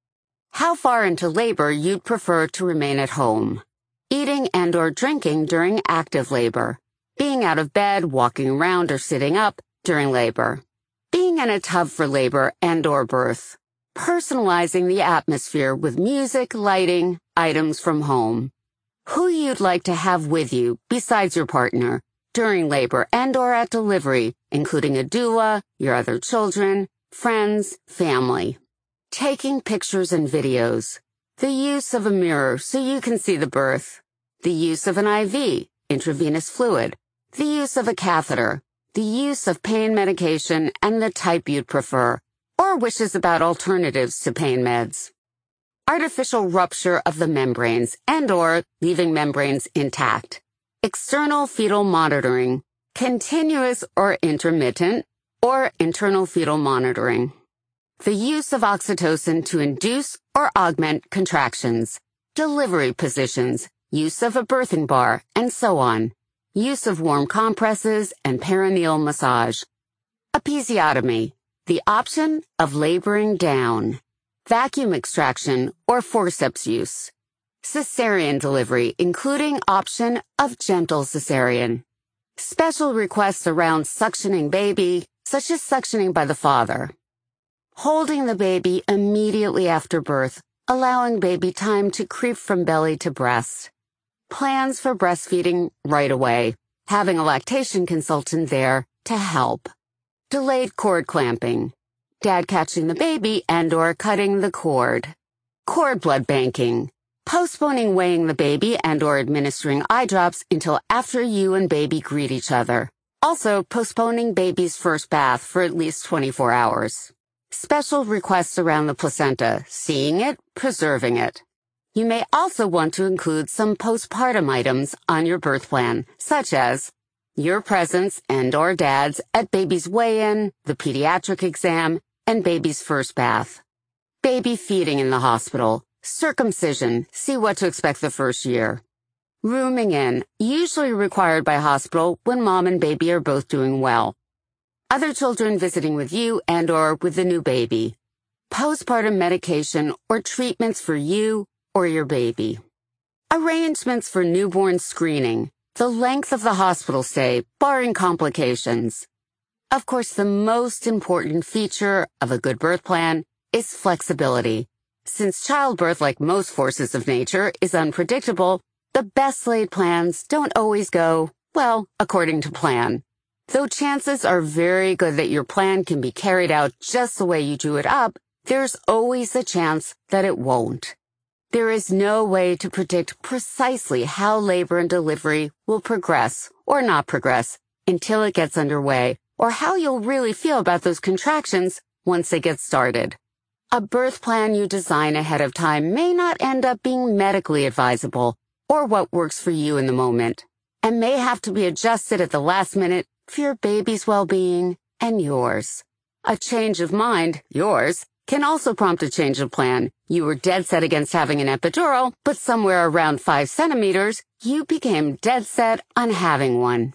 How far into labor you'd prefer to remain at home. Eating and or drinking during active labor. Being out of bed, walking around, or sitting up during labor. Being in a tub for labor and or birth. Personalizing the atmosphere with music, lighting, items from home. Who you'd like to have with you, besides your partner, during labor and or at delivery, including a doula, your other children, friends, family. Taking pictures and videos. The use of a mirror so you can see the birth. The use of an I V, intravenous fluid. The use of a catheter. The use of pain medication and the type you'd prefer, or wishes about alternatives to pain meds. Artificial rupture of the membranes and or leaving membranes intact. External fetal monitoring, continuous or intermittent, or internal fetal monitoring. The use of oxytocin to induce or augment contractions. Delivery positions, use of a birthing bar, and so on. Use of warm compresses and perineal massage. Episiotomy, the option of laboring down. Vacuum extraction or forceps use. Cesarean delivery, including option of gentle cesarean. Special requests around suctioning baby, such as suctioning by the father. Holding the baby immediately after birth, allowing baby time to creep from belly to breast. Plans for breastfeeding right away, having a lactation consultant there to help. Delayed cord clamping. Dad catching the baby and or cutting the cord. Cord blood banking. Postponing weighing the baby and or administering eye drops until after you and baby greet each other. Also, postponing baby's first bath for at least twenty-four hours. Special requests around the placenta, seeing it, preserving it. You may also want to include some postpartum items on your birth plan, such as your presence and or dad's at baby's weigh-in, the pediatric exam, and baby's first bath. Baby feeding in the hospital. Circumcision, see what to expect the first year. Rooming in, usually required by hospital when mom and baby are both doing well. Other children visiting with you and or with the new baby. Postpartum medication or treatments for you or your baby. Arrangements for newborn screening. The length of the hospital stay, barring complications. Of course, the most important feature of a good birth plan is flexibility. Since childbirth, like most forces of nature, is unpredictable, the best laid plans don't always go, well, according to plan. Though chances are very good that your plan can be carried out just the way you drew it up, there's always a chance that it won't. There is no way to predict precisely how labor and delivery will progress or not progress until it gets underway, or how you'll really feel about those contractions once they get started. A birth plan you design ahead of time may not end up being medically advisable or what works for you in the moment, and may have to be adjusted at the last minute for your baby's well-being and yours. A change of mind, yours, can also prompt a change of plan. You were dead set against having an epidural, but somewhere around five centimeters, you became dead set on having one.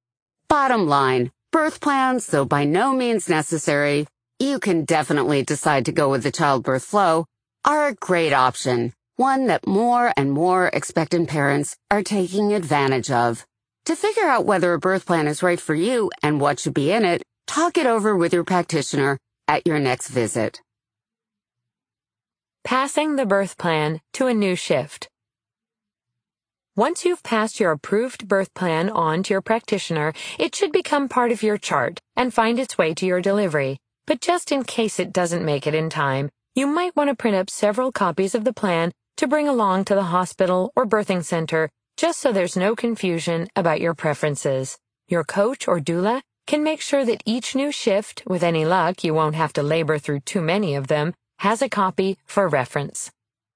Bottom line, birth plans, though by no means necessary, you can definitely decide to go with the childbirth flow, are a great option, one that more and more expectant parents are taking advantage of. To figure out whether a birth plan is right for you and what should be in it, talk it over with your practitioner at your next visit. Passing the birth plan to a new shift. Once you've passed your approved birth plan on to your practitioner, it should become part of your chart and find its way to your delivery. But just in case it doesn't make it in time, you might want to print up several copies of the plan to bring along to the hospital or birthing center, just so there's no confusion about your preferences. Your coach or doula can make sure that each new shift, with any luck you won't have to labor through too many of them, has a copy for reference.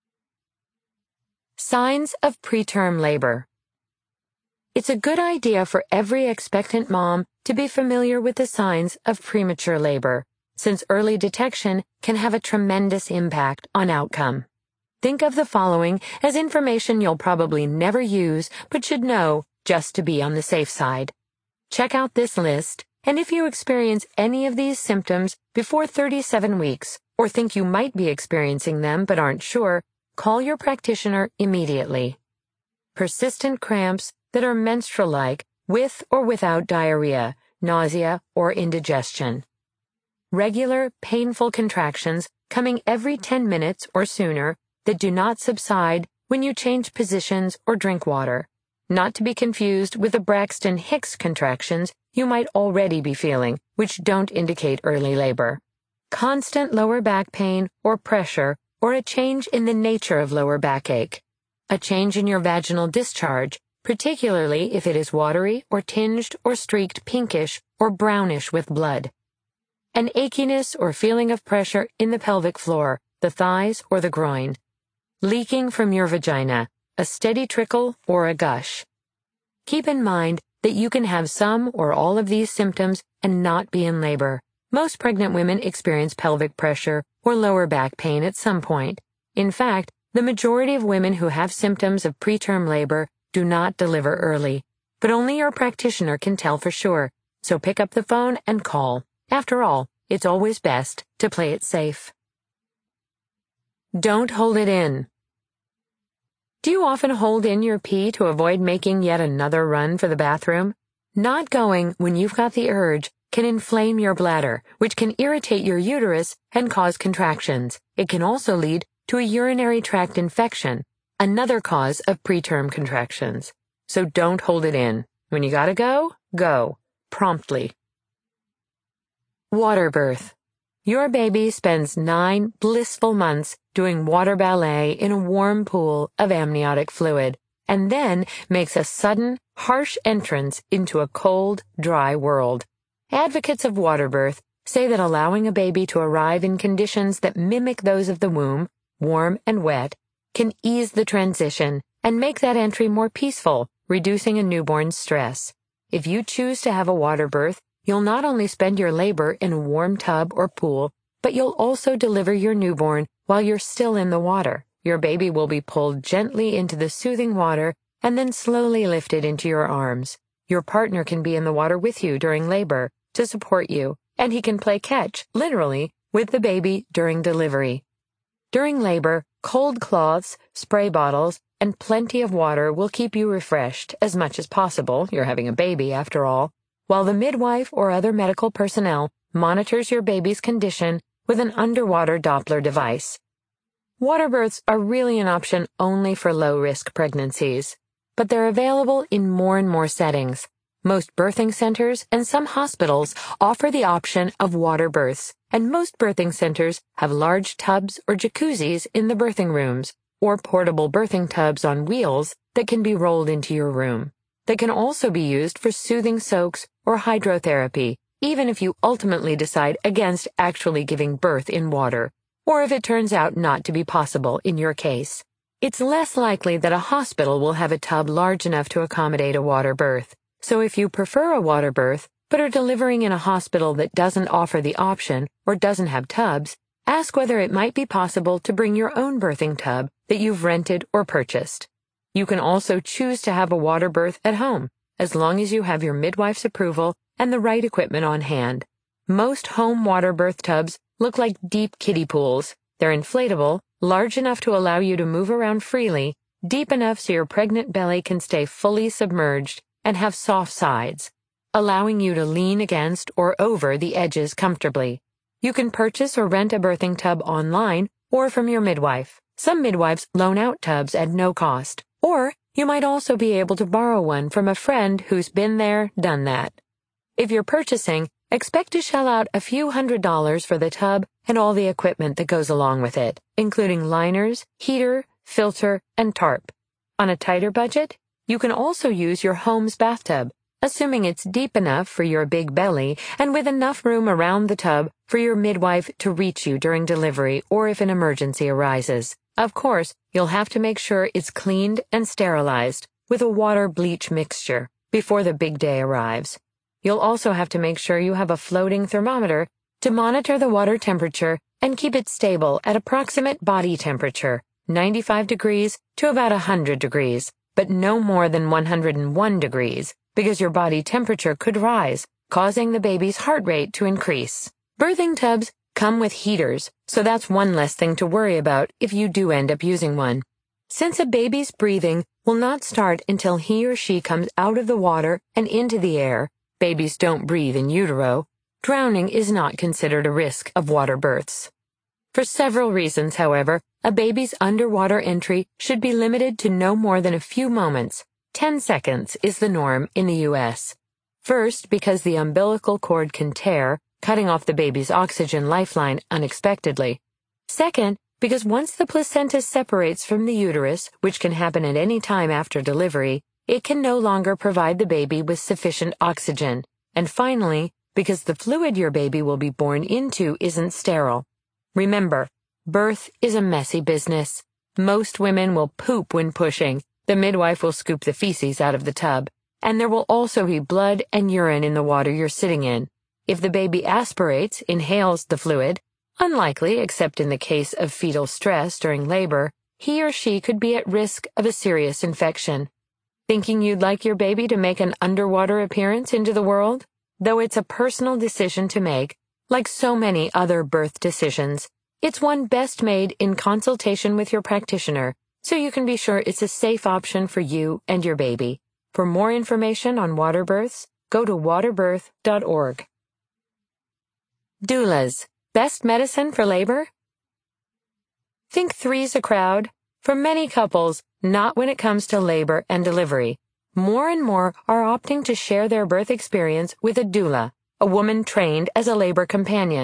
Signs of preterm labor. It's a good idea for every expectant mom to be familiar with the signs of premature labor, since early detection can have a tremendous impact on outcome. Think of the following as information you'll probably never use but should know just to be on the safe side. Check out this list, and if you experience any of these symptoms before thirty-seven weeks, or think you might be experiencing them but aren't sure, call your practitioner immediately. Persistent cramps that are menstrual-like with or without diarrhea, nausea, or indigestion. Regular, painful contractions coming every ten minutes or sooner that do not subside when you change positions or drink water, not to be confused with the Braxton Hicks contractions you might already be feeling, which don't indicate early labor. Constant lower back pain or pressure, or a change in the nature of lower backache. A change in your vaginal discharge, particularly if it is watery or tinged or streaked pinkish or brownish with blood. An achiness or feeling of pressure in the pelvic floor, the thighs, or the groin. Leaking from your vagina, a steady trickle or a gush. Keep in mind that you can have some or all of these symptoms and not be in labor. Most pregnant women experience pelvic pressure or lower back pain at some point. In fact, the majority of women who have symptoms of preterm labor do not deliver early, but only your practitioner can tell for sure, so pick up the phone and call. After all, it's always best to play it safe. Don't hold it in. Do you often hold in your pee to avoid making yet another run for the bathroom? Not going when you've got the urge can inflame your bladder, which can irritate your uterus and cause contractions. It can also lead to a urinary tract infection, another cause of preterm contractions. So don't hold it in. When you gotta go, go. Promptly. Water birth. Your baby spends nine blissful months doing water ballet in a warm pool of amniotic fluid, and then makes a sudden, harsh entrance into a cold, dry world. Advocates of water birth say that allowing a baby to arrive in conditions that mimic those of the womb, warm and wet, can ease the transition and make that entry more peaceful, reducing a newborn's stress. If you choose to have a water birth, you'll not only spend your labor in a warm tub or pool, but you'll also deliver your newborn while you're still in the water. Your baby will be pulled gently into the soothing water and then slowly lifted into your arms. Your partner can be in the water with you during labor to support you, and he can play catch, literally, with the baby during delivery. During labor, cold cloths, spray bottles, and plenty of water will keep you refreshed as much as possible. You're having a baby, after all, while the midwife or other medical personnel monitors your baby's condition with an underwater Doppler device. Water births are really an option only for low-risk pregnancies, but they're available in more and more settings. Most birthing centers and some hospitals offer the option of water births, and most birthing centers have large tubs or jacuzzis in the birthing rooms, or portable birthing tubs on wheels that can be rolled into your room. They can also be used for soothing soaks or hydrotherapy, even if you ultimately decide against actually giving birth in water, or if it turns out not to be possible in your case. It's less likely that a hospital will have a tub large enough to accommodate a water birth. So if you prefer a water birth, but are delivering in a hospital that doesn't offer the option or doesn't have tubs, ask whether it might be possible to bring your own birthing tub that you've rented or purchased. You can also choose to have a water birth at home, as long as you have your midwife's approval and the right equipment on hand. Most home water birth tubs look like deep kiddie pools. They're inflatable, large enough to allow you to move around freely, deep enough so your pregnant belly can stay fully submerged, and have soft sides, allowing you to lean against or over the edges comfortably. You can purchase or rent a birthing tub online or from your midwife. Some midwives loan out tubs at no cost, or you might also be able to borrow one from a friend who's been there, done that. If you're purchasing, expect to shell out a few hundred dollars for the tub and all the equipment that goes along with it, including liners, heater, filter, and tarp. On a tighter budget, you can also use your home's bathtub, assuming it's deep enough for your big belly and with enough room around the tub for your midwife to reach you during delivery or if an emergency arises. Of course, you'll have to make sure it's cleaned and sterilized with a water-bleach mixture before the big day arrives. You'll also have to make sure you have a floating thermometer to monitor the water temperature and keep it stable at approximate body temperature, ninety-five degrees to about one hundred degrees. But no more than one hundred one degrees, because your body temperature could rise, causing the baby's heart rate to increase. Birthing tubs come with heaters, so that's one less thing to worry about if you do end up using one. Since a baby's breathing will not start until he or she comes out of the water and into the air, babies don't breathe in utero, drowning is not considered a risk of water births. For several reasons, however, a baby's underwater entry should be limited to no more than a few moments. Ten seconds is the norm in the U S. First, because the umbilical cord can tear, cutting off the baby's oxygen lifeline unexpectedly. Second, because once the placenta separates from the uterus, which can happen at any time after delivery, it can no longer provide the baby with sufficient oxygen. And finally, because the fluid your baby will be born into isn't sterile. Remember, birth is a messy business. Most women will poop when pushing. The midwife will scoop the feces out of the tub. And there will also be blood and urine in the water you're sitting in. If the baby aspirates, inhales the fluid, unlikely except in the case of fetal stress during labor, he or she could be at risk of a serious infection. Thinking you'd like your baby to make an underwater appearance into the world? Though it's a personal decision to make, like so many other birth decisions, it's one best made in consultation with your practitioner, so you can be sure it's a safe option for you and your baby. For more information on water births, go to water birth dot org. Doulas, best medicine for labor? Think three's a crowd? For many couples, not when it comes to labor and delivery. More and more are opting to share their birth experience with a doula, a woman trained as a labor companion.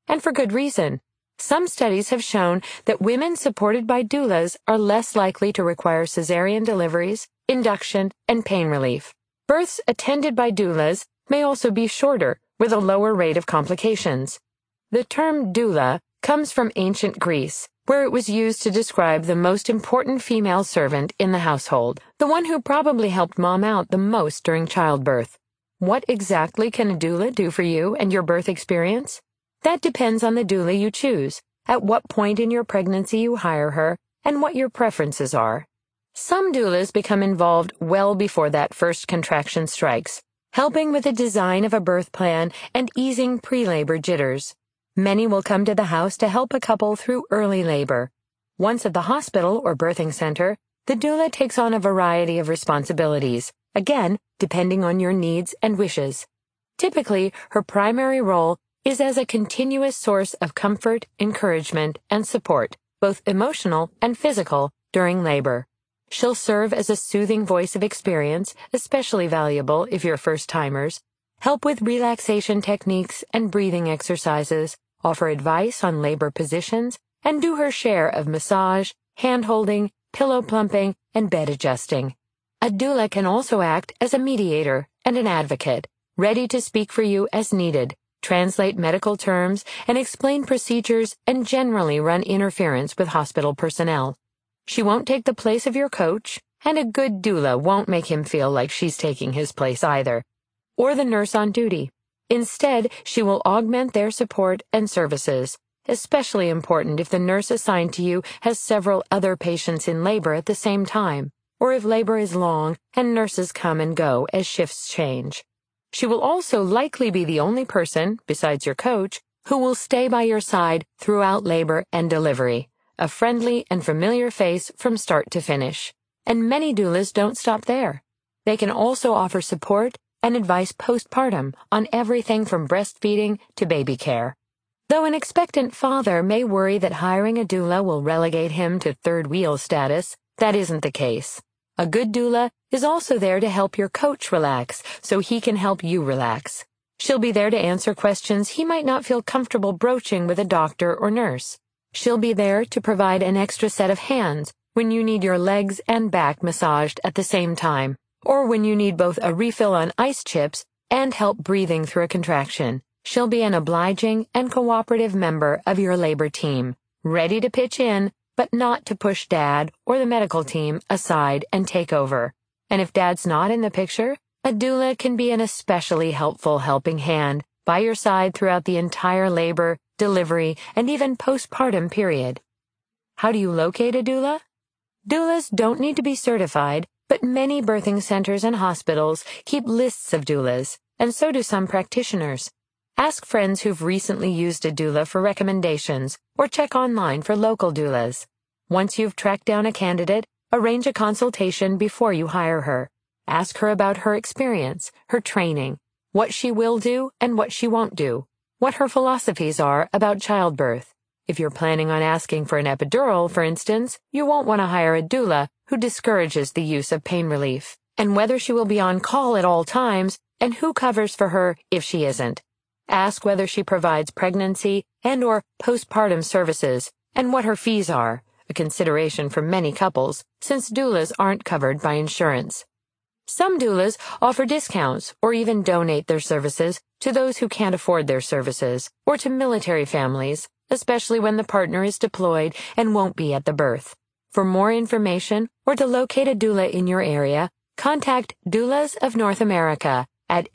and for good reason. Some studies have shown that women supported by doulas are less likely to require cesarean deliveries, induction, and pain relief. Births attended by doulas may also be shorter, with a lower rate of complications. The term doula comes from ancient Greece, where it was used to describe the most important female servant in the household, the one who probably helped mom out the most during childbirth. What exactly can a doula do for you and your birth experience? That depends on the doula you choose, at what point in your pregnancy you hire her, and what your preferences are. Some doulas become involved well before that first contraction strikes, helping with the design of a birth plan and easing pre-labor jitters. Many will come to the house to help a couple through early labor. Once at the hospital or birthing center, the doula takes on a variety of responsibilities, again, depending on your needs and wishes. Typically, her primary role is as a continuous source of comfort, encouragement, and support, both emotional and physical, during labor. She'll serve as a soothing voice of experience, especially valuable if you're first-timers, help with relaxation techniques and breathing exercises, offer advice on labor positions, and do her share of massage, hand-holding, pillow plumping, and bed adjusting. A doula can also act as a mediator and an advocate, ready to speak for you as needed, translate medical terms, and explain procedures, and generally run interference with hospital personnel. She won't take the place of your coach, and a good doula won't make him feel like she's taking his place either, or the nurse on duty. Instead, she will augment their support and services, especially important if the nurse assigned to you has several other patients in labor at the same time, or if labor is long and nurses come and go as shifts change. She will also likely be the only person, besides your coach, who will stay by your side throughout labor and delivery, a friendly and familiar face from start to finish. And many doulas don't stop there. They can also offer support and advice postpartum on everything from breastfeeding to baby care. Though an expectant father may worry that hiring a doula will relegate him to third wheel status, that isn't the case. A good doula is also there to help your coach relax so he can help you relax. She'll be there to answer questions he might not feel comfortable broaching with a doctor or nurse. She'll be there to provide an extra set of hands when you need your legs and back massaged at the same time, or when you need both a refill on ice chips and help breathing through a contraction. She'll be an obliging and cooperative member of your labor team, ready to pitch in, but not to push Dad or the medical team aside and take over. And if Dad's not in the picture, a doula can be an especially helpful helping hand by your side throughout the entire labor, delivery, and even postpartum period. How do you locate a doula? Doulas don't need to be certified, but many birthing centers and hospitals keep lists of doulas, and so do some practitioners. Ask friends who've recently used a doula for recommendations, or check online for local doulas. Once you've tracked down a candidate, arrange a consultation before you hire her. Ask her about her experience, her training, what she will do and what she won't do, what her philosophies are about childbirth. If you're planning on asking for an epidural, for instance, you won't want to hire a doula who discourages the use of pain relief, and whether she will be on call at all times, and who covers for her if she isn't. Ask whether she provides pregnancy and or postpartum services, and what her fees are, a consideration for many couples, since doulas aren't covered by insurance. Some doulas offer discounts or even donate their services to those who can't afford their services, or to military families, especially when the partner is deployed and won't be at the birth. For more information or to locate a doula in your area, contact Doulas of North America at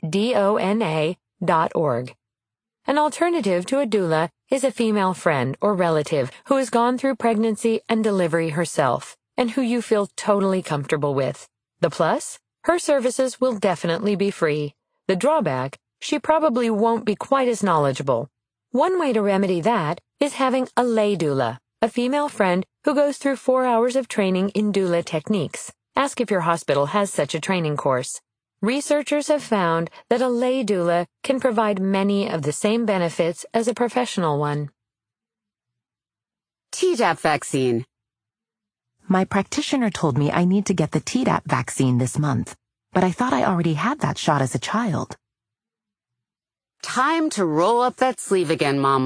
dona dot org. An alternative to a doula is a female friend or relative who has gone through pregnancy and delivery herself, and who you feel totally comfortable with. The plus? Her services will definitely be free. The drawback? She probably won't be quite as knowledgeable. One way to remedy that is having a lay doula, a female friend who goes through four hours of training in doula techniques. Ask if your hospital has such a training course. Researchers have found that a lay doula can provide many of the same benefits as a professional one. Tdap vaccine. My practitioner told me I need to get the Tdap vaccine this month, but I thought I already had that shot as a child. Time to roll up that sleeve again, Mama.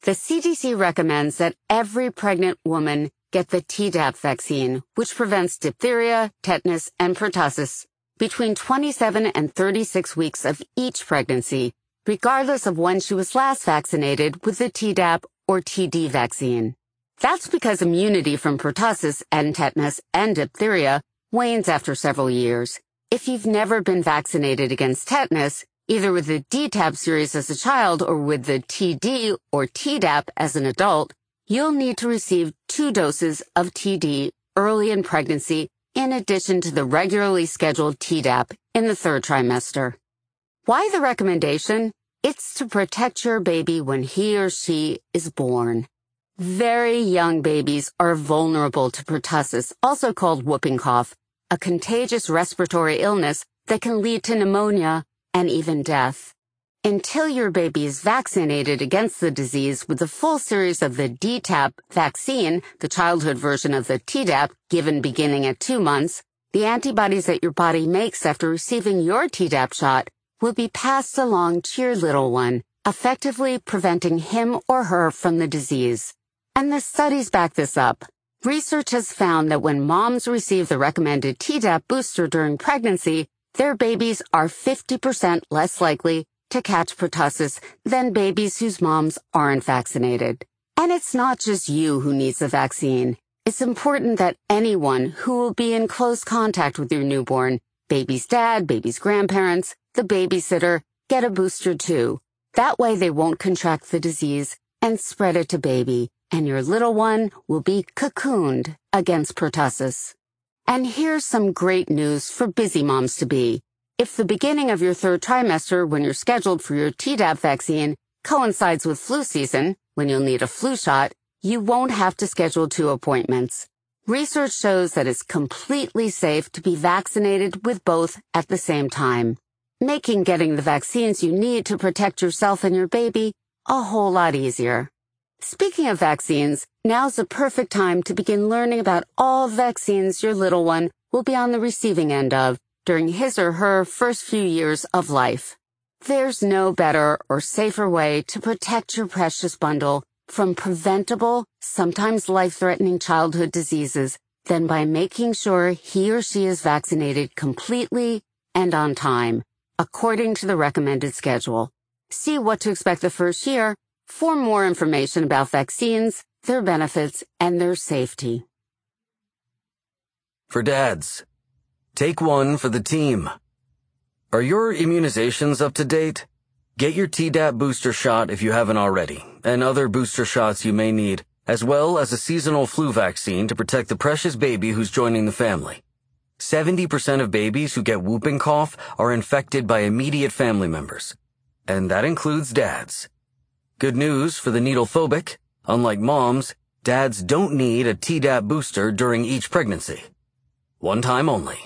The C D C recommends that every pregnant woman get the Tdap vaccine, which prevents diphtheria, tetanus, and pertussis between twenty-seven and thirty-six weeks of each pregnancy, regardless of when she was last vaccinated with the Tdap or T D vaccine. That's because immunity from pertussis and tetanus and diphtheria wanes after several years. If you've never been vaccinated against tetanus, either with the D TaP series as a child or with the T D or Tdap as an adult, you'll need to receive two doses of T D early in pregnancy in addition to the regularly scheduled Tdap in the third trimester. Why the recommendation? It's to protect your baby when he or she is born. Very young babies are vulnerable to pertussis, also called whooping cough, a contagious respiratory illness that can lead to pneumonia and even death. Until your baby is vaccinated against the disease with the full series of the D TaP vaccine, the childhood version of the Tdap given beginning at two months, the antibodies that your body makes after receiving your Tdap shot will be passed along to your little one, effectively preventing him or her from the disease. And the studies back this up. Research has found that when moms receive the recommended Tdap booster during pregnancy, their babies are fifty percent less likely to catch pertussis than babies whose moms aren't vaccinated. And it's not just you who needs the vaccine. It's important that anyone who will be in close contact with your newborn, baby's dad, baby's grandparents, the babysitter, get a booster too. That way they won't contract the disease and spread it to baby, and your little one will be cocooned against pertussis. And here's some great news for busy moms-to-be. If the beginning of your third trimester, when you're scheduled for your Tdap vaccine, coincides with flu season, when you'll need a flu shot, you won't have to schedule two appointments. Research shows that it's completely safe to be vaccinated with both at the same time, making getting the vaccines you need to protect yourself and your baby a whole lot easier. Speaking of vaccines, now's the perfect time to begin learning about all vaccines your little one will be on the receiving end of during his or her first few years of life. There's no better or safer way to protect your precious bundle from preventable, sometimes life-threatening childhood diseases than by making sure he or she is vaccinated completely and on time, according to the recommended schedule. See what to expect the first year for more information about vaccines, their benefits, and their safety. For dads, take one for the team. Are your immunizations up to date? Get your Tdap booster shot if you haven't already, and other booster shots you may need, as well as a seasonal flu vaccine to protect the precious baby who's joining the family. seventy percent of babies who get whooping cough are infected by immediate family members, and that includes dads. Good news for the needle phobic. Unlike moms, dads don't need a Tdap booster during each pregnancy. One time only.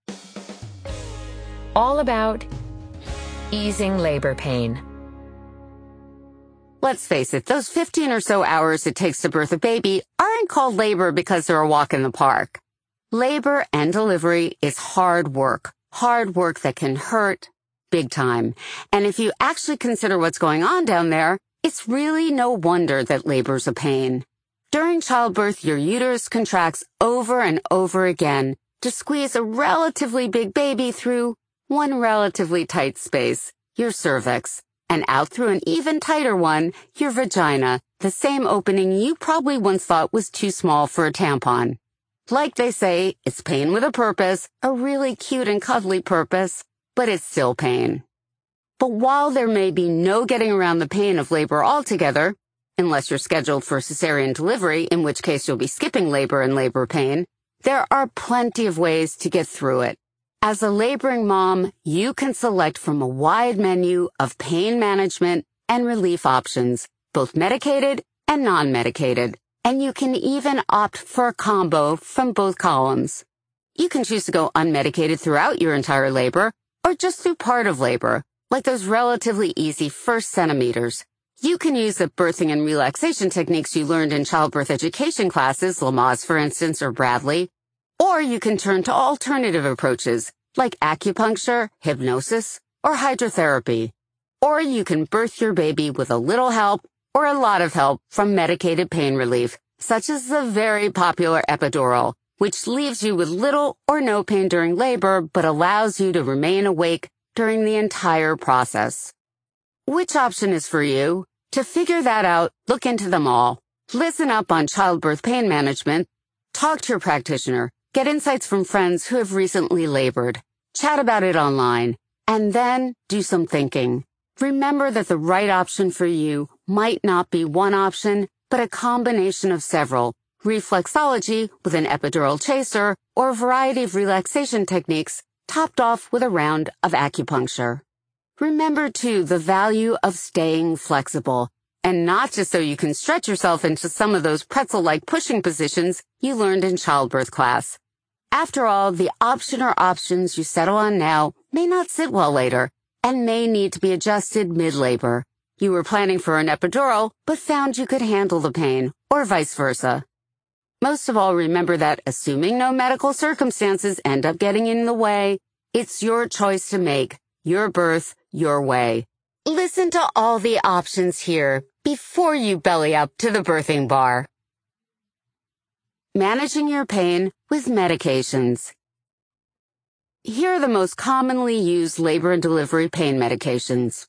All about easing labor pain. Let's face it, those fifteen or so hours it takes to birth a baby aren't called labor because they're a walk in the park. Labor and delivery is hard work, hard work that can hurt big time. And if you actually consider what's going on down there, it's really no wonder that labor's a pain. During childbirth, your uterus contracts over and over again to squeeze a relatively big baby through one relatively tight space, your cervix, and out through an even tighter one, your vagina, the same opening you probably once thought was too small for a tampon. Like they say, it's pain with a purpose, a really cute and cuddly purpose, but it's still pain. But while there may be no getting around the pain of labor altogether, unless you're scheduled for cesarean delivery, in which case you'll be skipping labor and labor pain, there are plenty of ways to get through it. As a laboring mom, you can select from a wide menu of pain management and relief options, both medicated and non-medicated, and you can even opt for a combo from both columns. You can choose to go unmedicated throughout your entire labor, or just through part of labor, like those relatively easy first centimeters. You can use the birthing and relaxation techniques you learned in childbirth education classes, Lamaze for instance, or Bradley. Or you can turn to alternative approaches, like acupuncture, hypnosis, or hydrotherapy. Or you can birth your baby with a little help or a lot of help from medicated pain relief, such as the very popular epidural, which leaves you with little or no pain during labor but allows you to remain awake during the entire process. Which option is for you? To figure that out, look into them all. Listen up on childbirth pain management. Talk to your practitioner. Get insights from friends who have recently labored. Chat about it online. And then do some thinking. Remember that the right option for you might not be one option, but a combination of several. Reflexology with an epidural chaser, or a variety of relaxation techniques topped off with a round of acupuncture. Remember, too, the value of staying flexible, and not just so you can stretch yourself into some of those pretzel-like pushing positions you learned in childbirth class. After all, the option or options you settle on now may not sit well later, and may need to be adjusted mid-labor. You were planning for an epidural, but found you could handle the pain, or vice versa. Most of all, remember that assuming no medical circumstances end up getting in the way, it's your choice to make, your birth, your way. Listen to all the options here before you belly up to the birthing bar. Managing your pain with medications. Here are the most commonly used labor and delivery pain medications.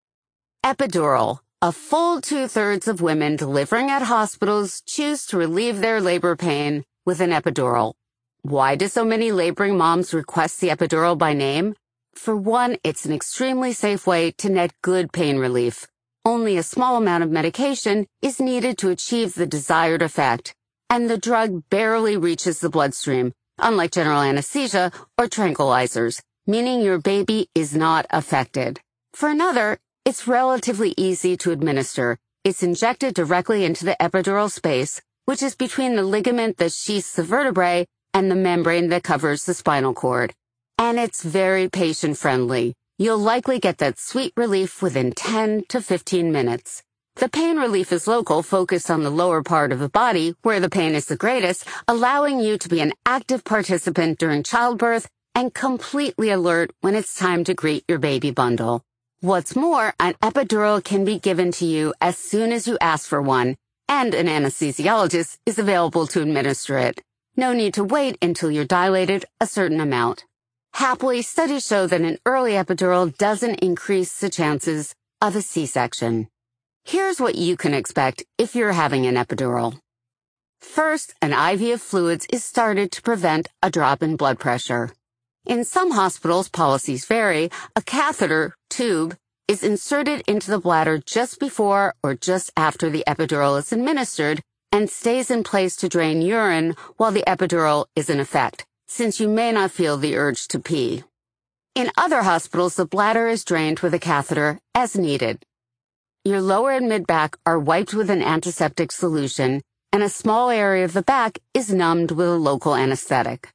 Epidural. A full two-thirds of women delivering at hospitals choose to relieve their labor pain with an epidural. Why do so many laboring moms request the epidural by name? For one, it's an extremely safe way to net good pain relief. Only a small amount of medication is needed to achieve the desired effect, and the drug barely reaches the bloodstream, unlike general anesthesia or tranquilizers, meaning your baby is not affected. For another, it's relatively easy to administer. It's injected directly into the epidural space, which is between the ligament that sheaths the vertebrae and the membrane that covers the spinal cord. And it's very patient-friendly. You'll likely get that sweet relief within ten to fifteen minutes. The pain relief is local, focused on the lower part of the body, where the pain is the greatest, allowing you to be an active participant during childbirth and completely alert when it's time to greet your baby bundle. What's more, an epidural can be given to you as soon as you ask for one, and an anesthesiologist is available to administer it. No need to wait until you're dilated a certain amount. Happily, studies show that an early epidural doesn't increase the chances of a C-section. Here's what you can expect if you're having an epidural. First, an I V of fluids is started to prevent a drop in blood pressure. In some hospitals, policies vary, a catheter, tube, is inserted into the bladder just before or just after the epidural is administered and stays in place to drain urine while the epidural is in effect, since you may not feel the urge to pee. In other hospitals, the bladder is drained with a catheter as needed. Your lower and mid-back are wiped with an antiseptic solution, and a small area of the back is numbed with a local anesthetic.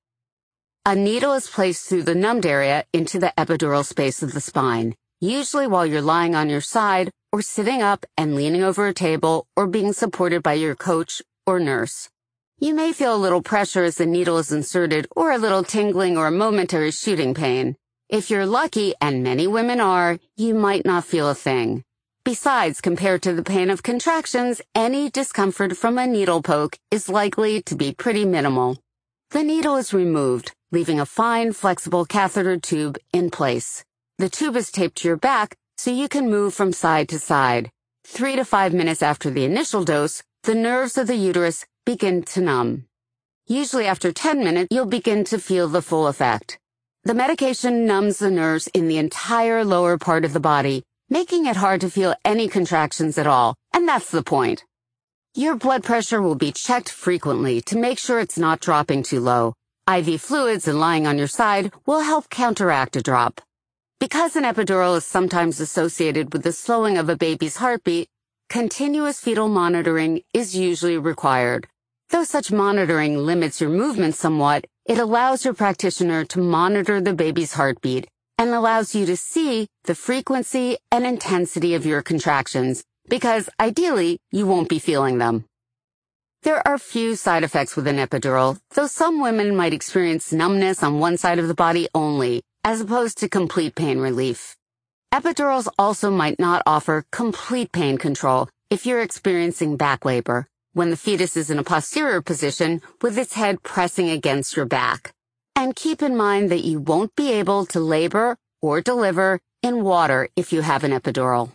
A needle is placed through the numbed area into the epidural space of the spine, usually while you're lying on your side or sitting up and leaning over a table or being supported by your coach or nurse. You may feel a little pressure as the needle is inserted or a little tingling or a momentary shooting pain. If you're lucky, and many women are, you might not feel a thing. Besides, compared to the pain of contractions, any discomfort from a needle poke is likely to be pretty minimal. The needle is removed, leaving a fine, flexible catheter tube in place. The tube is taped to your back so you can move from side to side. Three to five minutes after the initial dose, the nerves of the uterus begin to numb. Usually after ten minutes, you'll begin to feel the full effect. The medication numbs the nerves in the entire lower part of the body, making it hard to feel any contractions at all, and that's the point. Your blood pressure will be checked frequently to make sure it's not dropping too low. I V fluids and lying on your side will help counteract a drop. Because an epidural is sometimes associated with the slowing of a baby's heartbeat, continuous fetal monitoring is usually required. Though such monitoring limits your movement somewhat, it allows your practitioner to monitor the baby's heartbeat and allows you to see the frequency and intensity of your contractions, because ideally, you won't be feeling them. There are few side effects with an epidural, though some women might experience numbness on one side of the body only, as opposed to complete pain relief. Epidurals also might not offer complete pain control, if you're experiencing back labor, when the fetus is in a posterior position with its head pressing against your back. And keep in mind that you won't be able to labor or deliver in water if you have an epidural.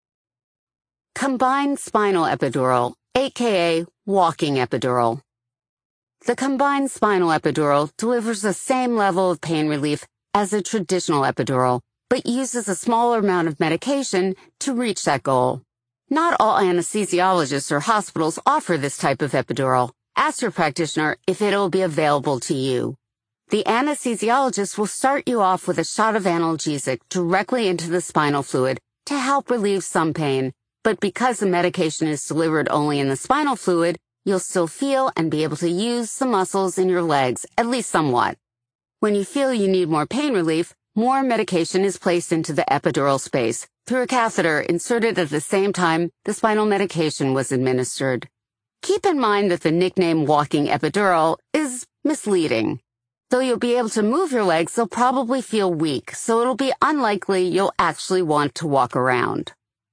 Combined spinal epidural, aka walking epidural. The combined spinal epidural delivers the same level of pain relief as a traditional epidural, but uses a smaller amount of medication to reach that goal. Not all anesthesiologists or hospitals offer this type of epidural. Ask your practitioner if it'll be available to you. The anesthesiologist will start you off with a shot of analgesic directly into the spinal fluid to help relieve some pain, but because the medication is delivered only in the spinal fluid, you'll still feel and be able to use the muscles in your legs, at least somewhat. When you feel you need more pain relief, more medication is placed into the epidural space through a catheter inserted at the same time the spinal medication was administered. Keep in mind that the nickname walking epidural is misleading. Though you'll be able to move your legs, they'll probably feel weak, so it'll be unlikely you'll actually want to walk around.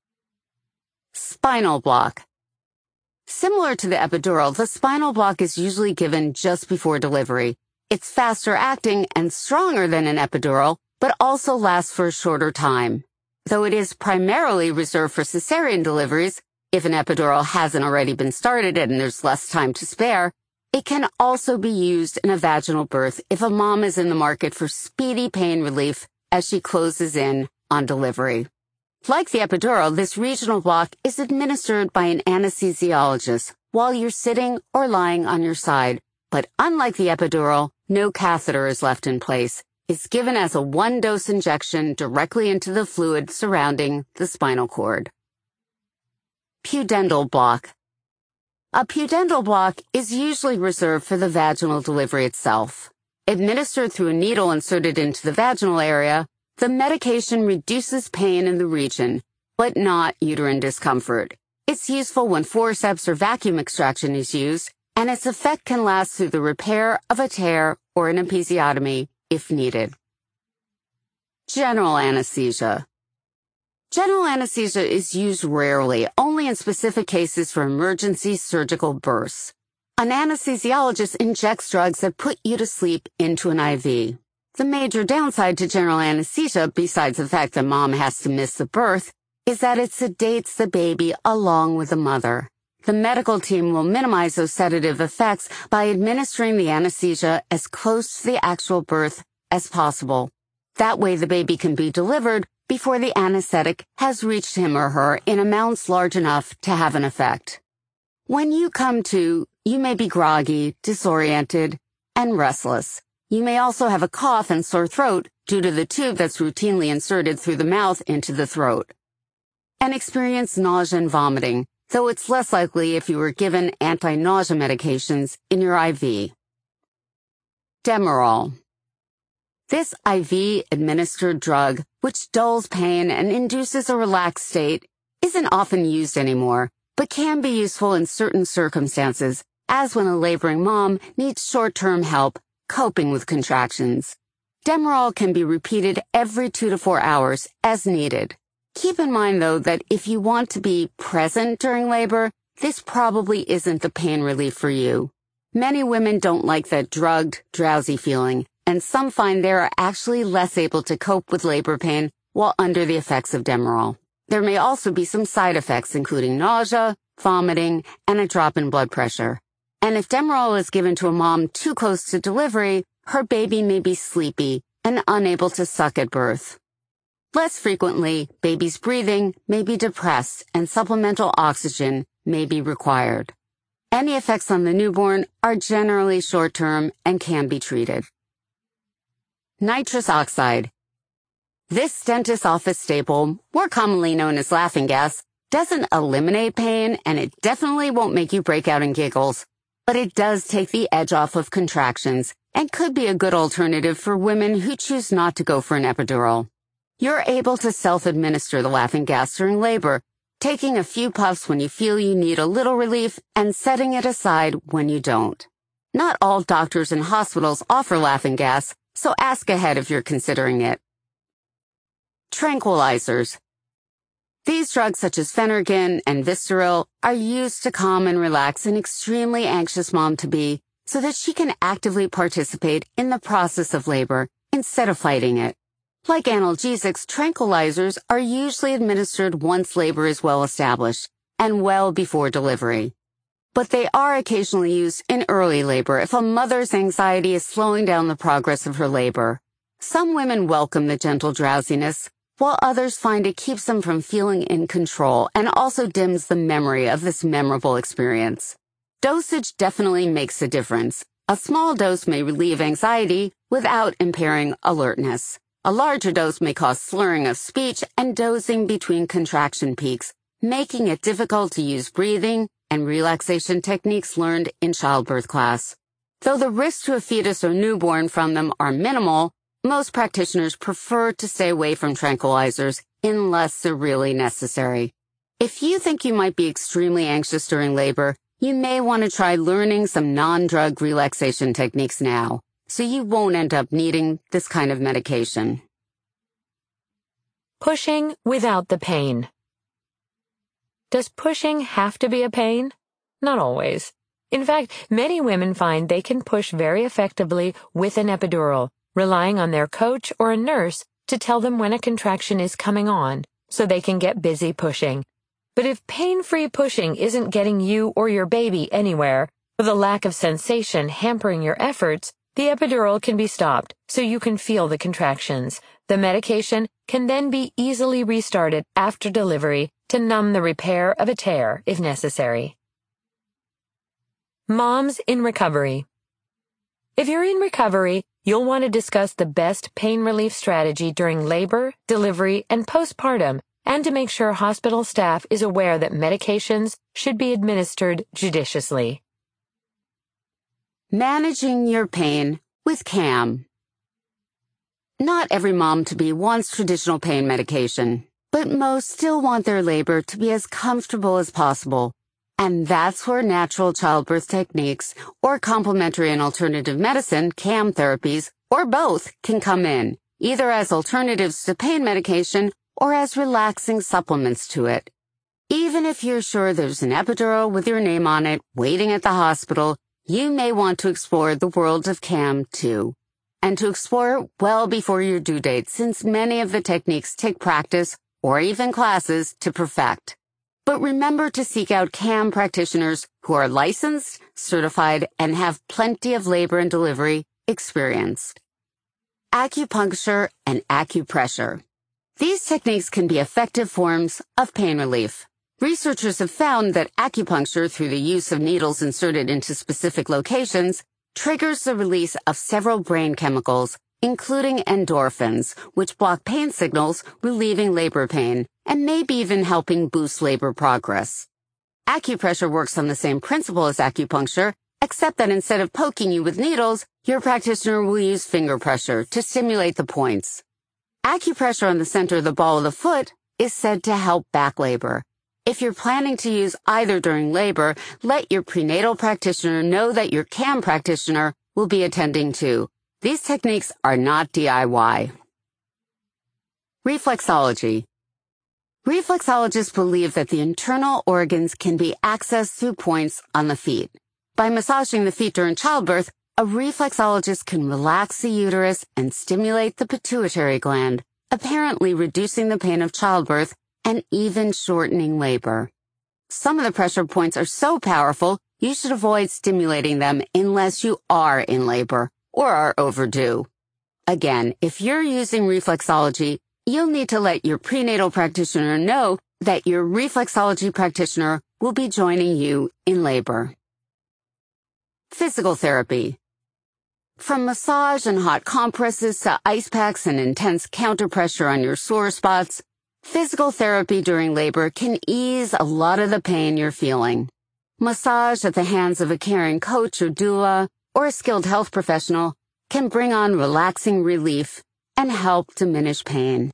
Spinal block. Similar to the epidural, the spinal block is usually given just before delivery. It's faster acting and stronger than an epidural, but also lasts for a shorter time. Though it is primarily reserved for cesarean deliveries, if an epidural hasn't already been started and there's less time to spare, it can also be used in a vaginal birth if a mom is in the market for speedy pain relief as she closes in on delivery. Like the epidural, this regional block is administered by an anesthesiologist while you're sitting or lying on your side, but unlike the epidural, no catheter is left in place. It's given as a one-dose injection directly into the fluid surrounding the spinal cord. Pudendal block. A pudendal block is usually reserved for the vaginal delivery itself. Administered through a needle inserted into the vaginal area, the medication reduces pain in the region, but not uterine discomfort. It's useful when forceps or vacuum extraction is used, and its effect can last through the repair of a tear or an episiotomy if needed. General anesthesia. General anesthesia is used rarely, only in specific cases for emergency surgical births. An anesthesiologist injects drugs that put you to sleep into an I V. The major downside to general anesthesia, besides the fact that mom has to miss the birth, is that it sedates the baby along with the mother. The medical team will minimize those sedative effects by administering the anesthesia as close to the actual birth as possible. That way the baby can be delivered before the anesthetic has reached him or her in amounts large enough to have an effect. When you come to, you may be groggy, disoriented, and restless. You may also have a cough and sore throat due to the tube that's routinely inserted through the mouth into the throat. And experience nausea and vomiting, though it's less likely if you were given anti-nausea medications in your I V. Demerol. This I V-administered drug, which dulls pain and induces a relaxed state, isn't often used anymore, but can be useful in certain circumstances, as when a laboring mom needs short-term help coping with contractions. Demerol can be repeated every two to four hours as needed. Keep in mind, though, that if you want to be present during labor, this probably isn't the pain relief for you. Many women don't like that drugged, drowsy feeling, and some find they are actually less able to cope with labor pain while under the effects of Demerol. There may also be some side effects, including nausea, vomiting, and a drop in blood pressure. And if Demerol is given to a mom too close to delivery, her baby may be sleepy and unable to suck at birth. Less frequently, baby's breathing may be depressed and supplemental oxygen may be required. Any effects on the newborn are generally short-term and can be treated. Nitrous oxide. This dentist office staple, more commonly known as laughing gas, doesn't eliminate pain and it definitely won't make you break out in giggles, but it does take the edge off of contractions and could be a good alternative for women who choose not to go for an epidural. You're able to self-administer the laughing gas during labor, taking a few puffs when you feel you need a little relief and setting it aside when you don't. Not all doctors and hospitals offer laughing gas, so ask ahead if you're considering it. Tranquilizers. These drugs such as Phenergan and Vistaril are used to calm and relax an extremely anxious mom-to-be so that she can actively participate in the process of labor instead of fighting it. Like analgesics, tranquilizers are usually administered once labor is well established and well before delivery. But they are occasionally used in early labor if a mother's anxiety is slowing down the progress of her labor. Some women welcome the gentle drowsiness, while others find it keeps them from feeling in control and also dims the memory of this memorable experience. Dosage definitely makes a difference. A small dose may relieve anxiety without impairing alertness. A larger dose may cause slurring of speech and dozing between contraction peaks, making it difficult to use breathing and relaxation techniques learned in childbirth class. Though the risks to a fetus or newborn from them are minimal, most practitioners prefer to stay away from tranquilizers unless they're really necessary. If you think you might be extremely anxious during labor, you may want to try learning some non-drug relaxation techniques now, so you won't end up needing this kind of medication. Pushing without the pain. Does pushing have to be a pain? Not always. In fact, many women find they can push very effectively with an epidural, relying on their coach or a nurse to tell them when a contraction is coming on, so they can get busy pushing. But if pain-free pushing isn't getting you or your baby anywhere, with a lack of sensation hampering your efforts, the epidural can be stopped so you can feel the contractions. The medication can then be easily restarted after delivery to numb the repair of a tear if necessary. Moms in recovery. If you're in recovery, you'll want to discuss the best pain relief strategy during labor, delivery, and postpartum, and to make sure hospital staff is aware that medications should be administered judiciously. Managing your pain with CAM. Not every mom-to-be wants traditional pain medication, but most still want their labor to be as comfortable as possible. And that's where natural childbirth techniques or complementary and alternative medicine, CAM therapies, or both can come in, either as alternatives to pain medication or as relaxing supplements to it. Even if you're sure there's an epidural with your name on it waiting at the hospital, you may want to explore the world of CAM too. And to explore it well before your due date, since many of the techniques take practice or even classes to perfect. But remember to seek out CAM practitioners who are licensed, certified, and have plenty of labor and delivery experience. Acupuncture and acupressure. These techniques can be effective forms of pain relief. Researchers have found that acupuncture, through the use of needles inserted into specific locations, triggers the release of several brain chemicals, including endorphins, which block pain signals, relieving labor pain, and maybe even helping boost labor progress. Acupressure works on the same principle as acupuncture, except that instead of poking you with needles, your practitioner will use finger pressure to stimulate the points. Acupressure on the center of the ball of the foot is said to help back labor. If you're planning to use either during labor, let your prenatal practitioner know that your CAM practitioner will be attending too. These techniques are not D I Y. Reflexology. Reflexologists believe that the internal organs can be accessed through points on the feet. By massaging the feet during childbirth, a reflexologist can relax the uterus and stimulate the pituitary gland, apparently reducing the pain of childbirth and even shortening labor. Some of the pressure points are so powerful, you should avoid stimulating them unless you are in labor or are overdue. Again, if you're using reflexology, you'll need to let your prenatal practitioner know that your reflexology practitioner will be joining you in labor. Physical therapy. From massage and hot compresses to ice packs and intense counterpressure on your sore spots, physical therapy during labor can ease a lot of the pain you're feeling. Massage at the hands of a caring coach or doula or a skilled health professional can bring on relaxing relief and help diminish pain.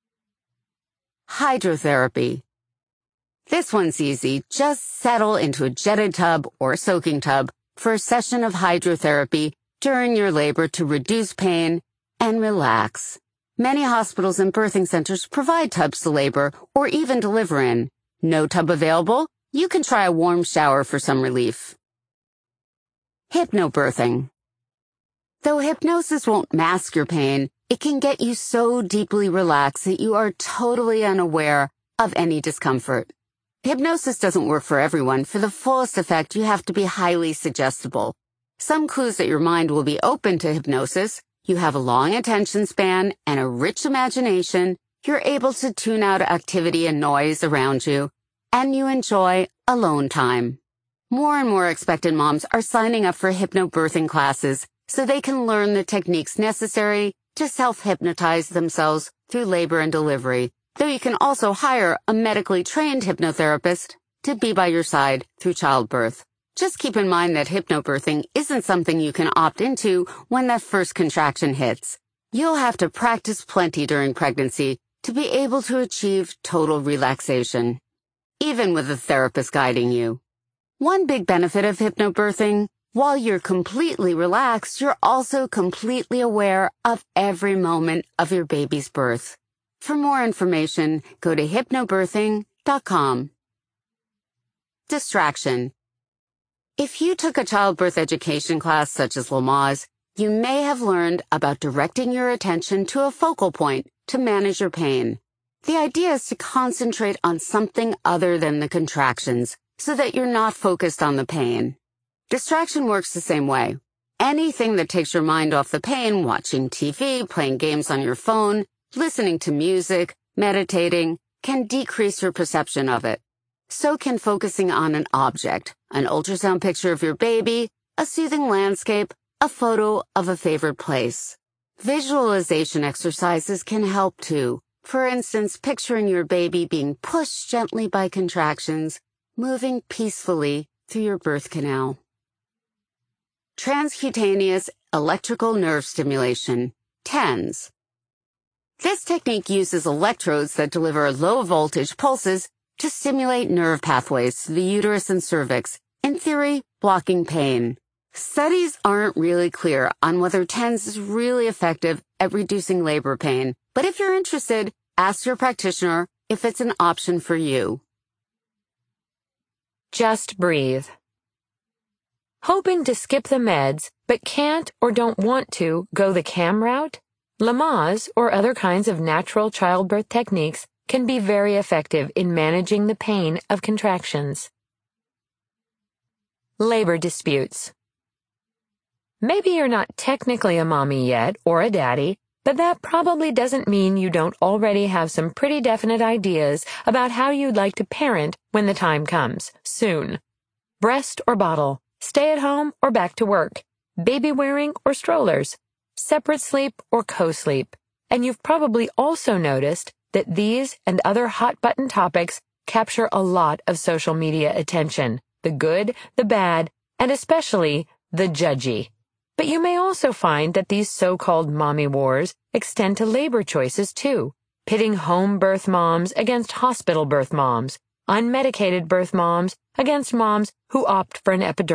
Hydrotherapy. This one's easy. Just settle into a jetted tub or soaking tub for a session of hydrotherapy during your labor to reduce pain and relax. Many hospitals and birthing centers provide tubs to labor or even deliver in. No tub available? You can try a warm shower for some relief. Hypnobirthing. Though hypnosis won't mask your pain, it can get you so deeply relaxed that you are totally unaware of any discomfort. Hypnosis doesn't work for everyone. For the fullest effect, you have to be highly suggestible. Some clues that your mind will be open to hypnosis: you have a long attention span and a rich imagination, you're able to tune out activity and noise around you, and you enjoy alone time. More and more expectant moms are signing up for hypnobirthing classes so they can learn the techniques necessary to self-hypnotize themselves through labor and delivery, though you can also hire a medically trained hypnotherapist to be by your side through childbirth. Just keep in mind that hypnobirthing isn't something you can opt into when that first contraction hits. You'll have to practice plenty during pregnancy to be able to achieve total relaxation, even with a therapist guiding you. One big benefit of hypnobirthing: while you're completely relaxed, you're also completely aware of every moment of your baby's birth. For more information, go to hypnobirthing dot com. Distraction. If you took a childbirth education class such as Lamaze, you may have learned about directing your attention to a focal point to manage your pain. The idea is to concentrate on something other than the contractions so that you're not focused on the pain. Distraction works the same way. Anything that takes your mind off the pain, watching T V, playing games on your phone, listening to music, meditating, can decrease your perception of it. So can focusing on an object, an ultrasound picture of your baby, a soothing landscape, a photo of a favorite place. Visualization exercises can help too. For instance, picturing your baby being pushed gently by contractions, moving peacefully through your birth canal. Transcutaneous electrical nerve stimulation, T E N S. This technique uses electrodes that deliver low-voltage pulses to stimulate nerve pathways to the uterus and cervix, in theory, blocking pain. Studies aren't really clear on whether T E N S is really effective at reducing labor pain, but if you're interested, ask your practitioner if it's an option for you. Just breathe. Hoping to skip the meds, but can't or don't want to go the CAM route? Lamaze or other kinds of natural childbirth techniques can be very effective in managing the pain of contractions. Labor disputes. Maybe you're not technically a mommy yet or a daddy, but that probably doesn't mean you don't already have some pretty definite ideas about how you'd like to parent when the time comes, soon. Breast or bottle, stay at home or back to work, baby wearing or strollers, separate sleep or co-sleep. And you've probably also noticed that these and other hot-button topics capture a lot of social media attention, the good, the bad, and especially the judgy. But you may also find that these so-called mommy wars extend to labor choices too, pitting home birth moms against hospital birth moms, unmedicated birth moms against moms who opt for an epidural.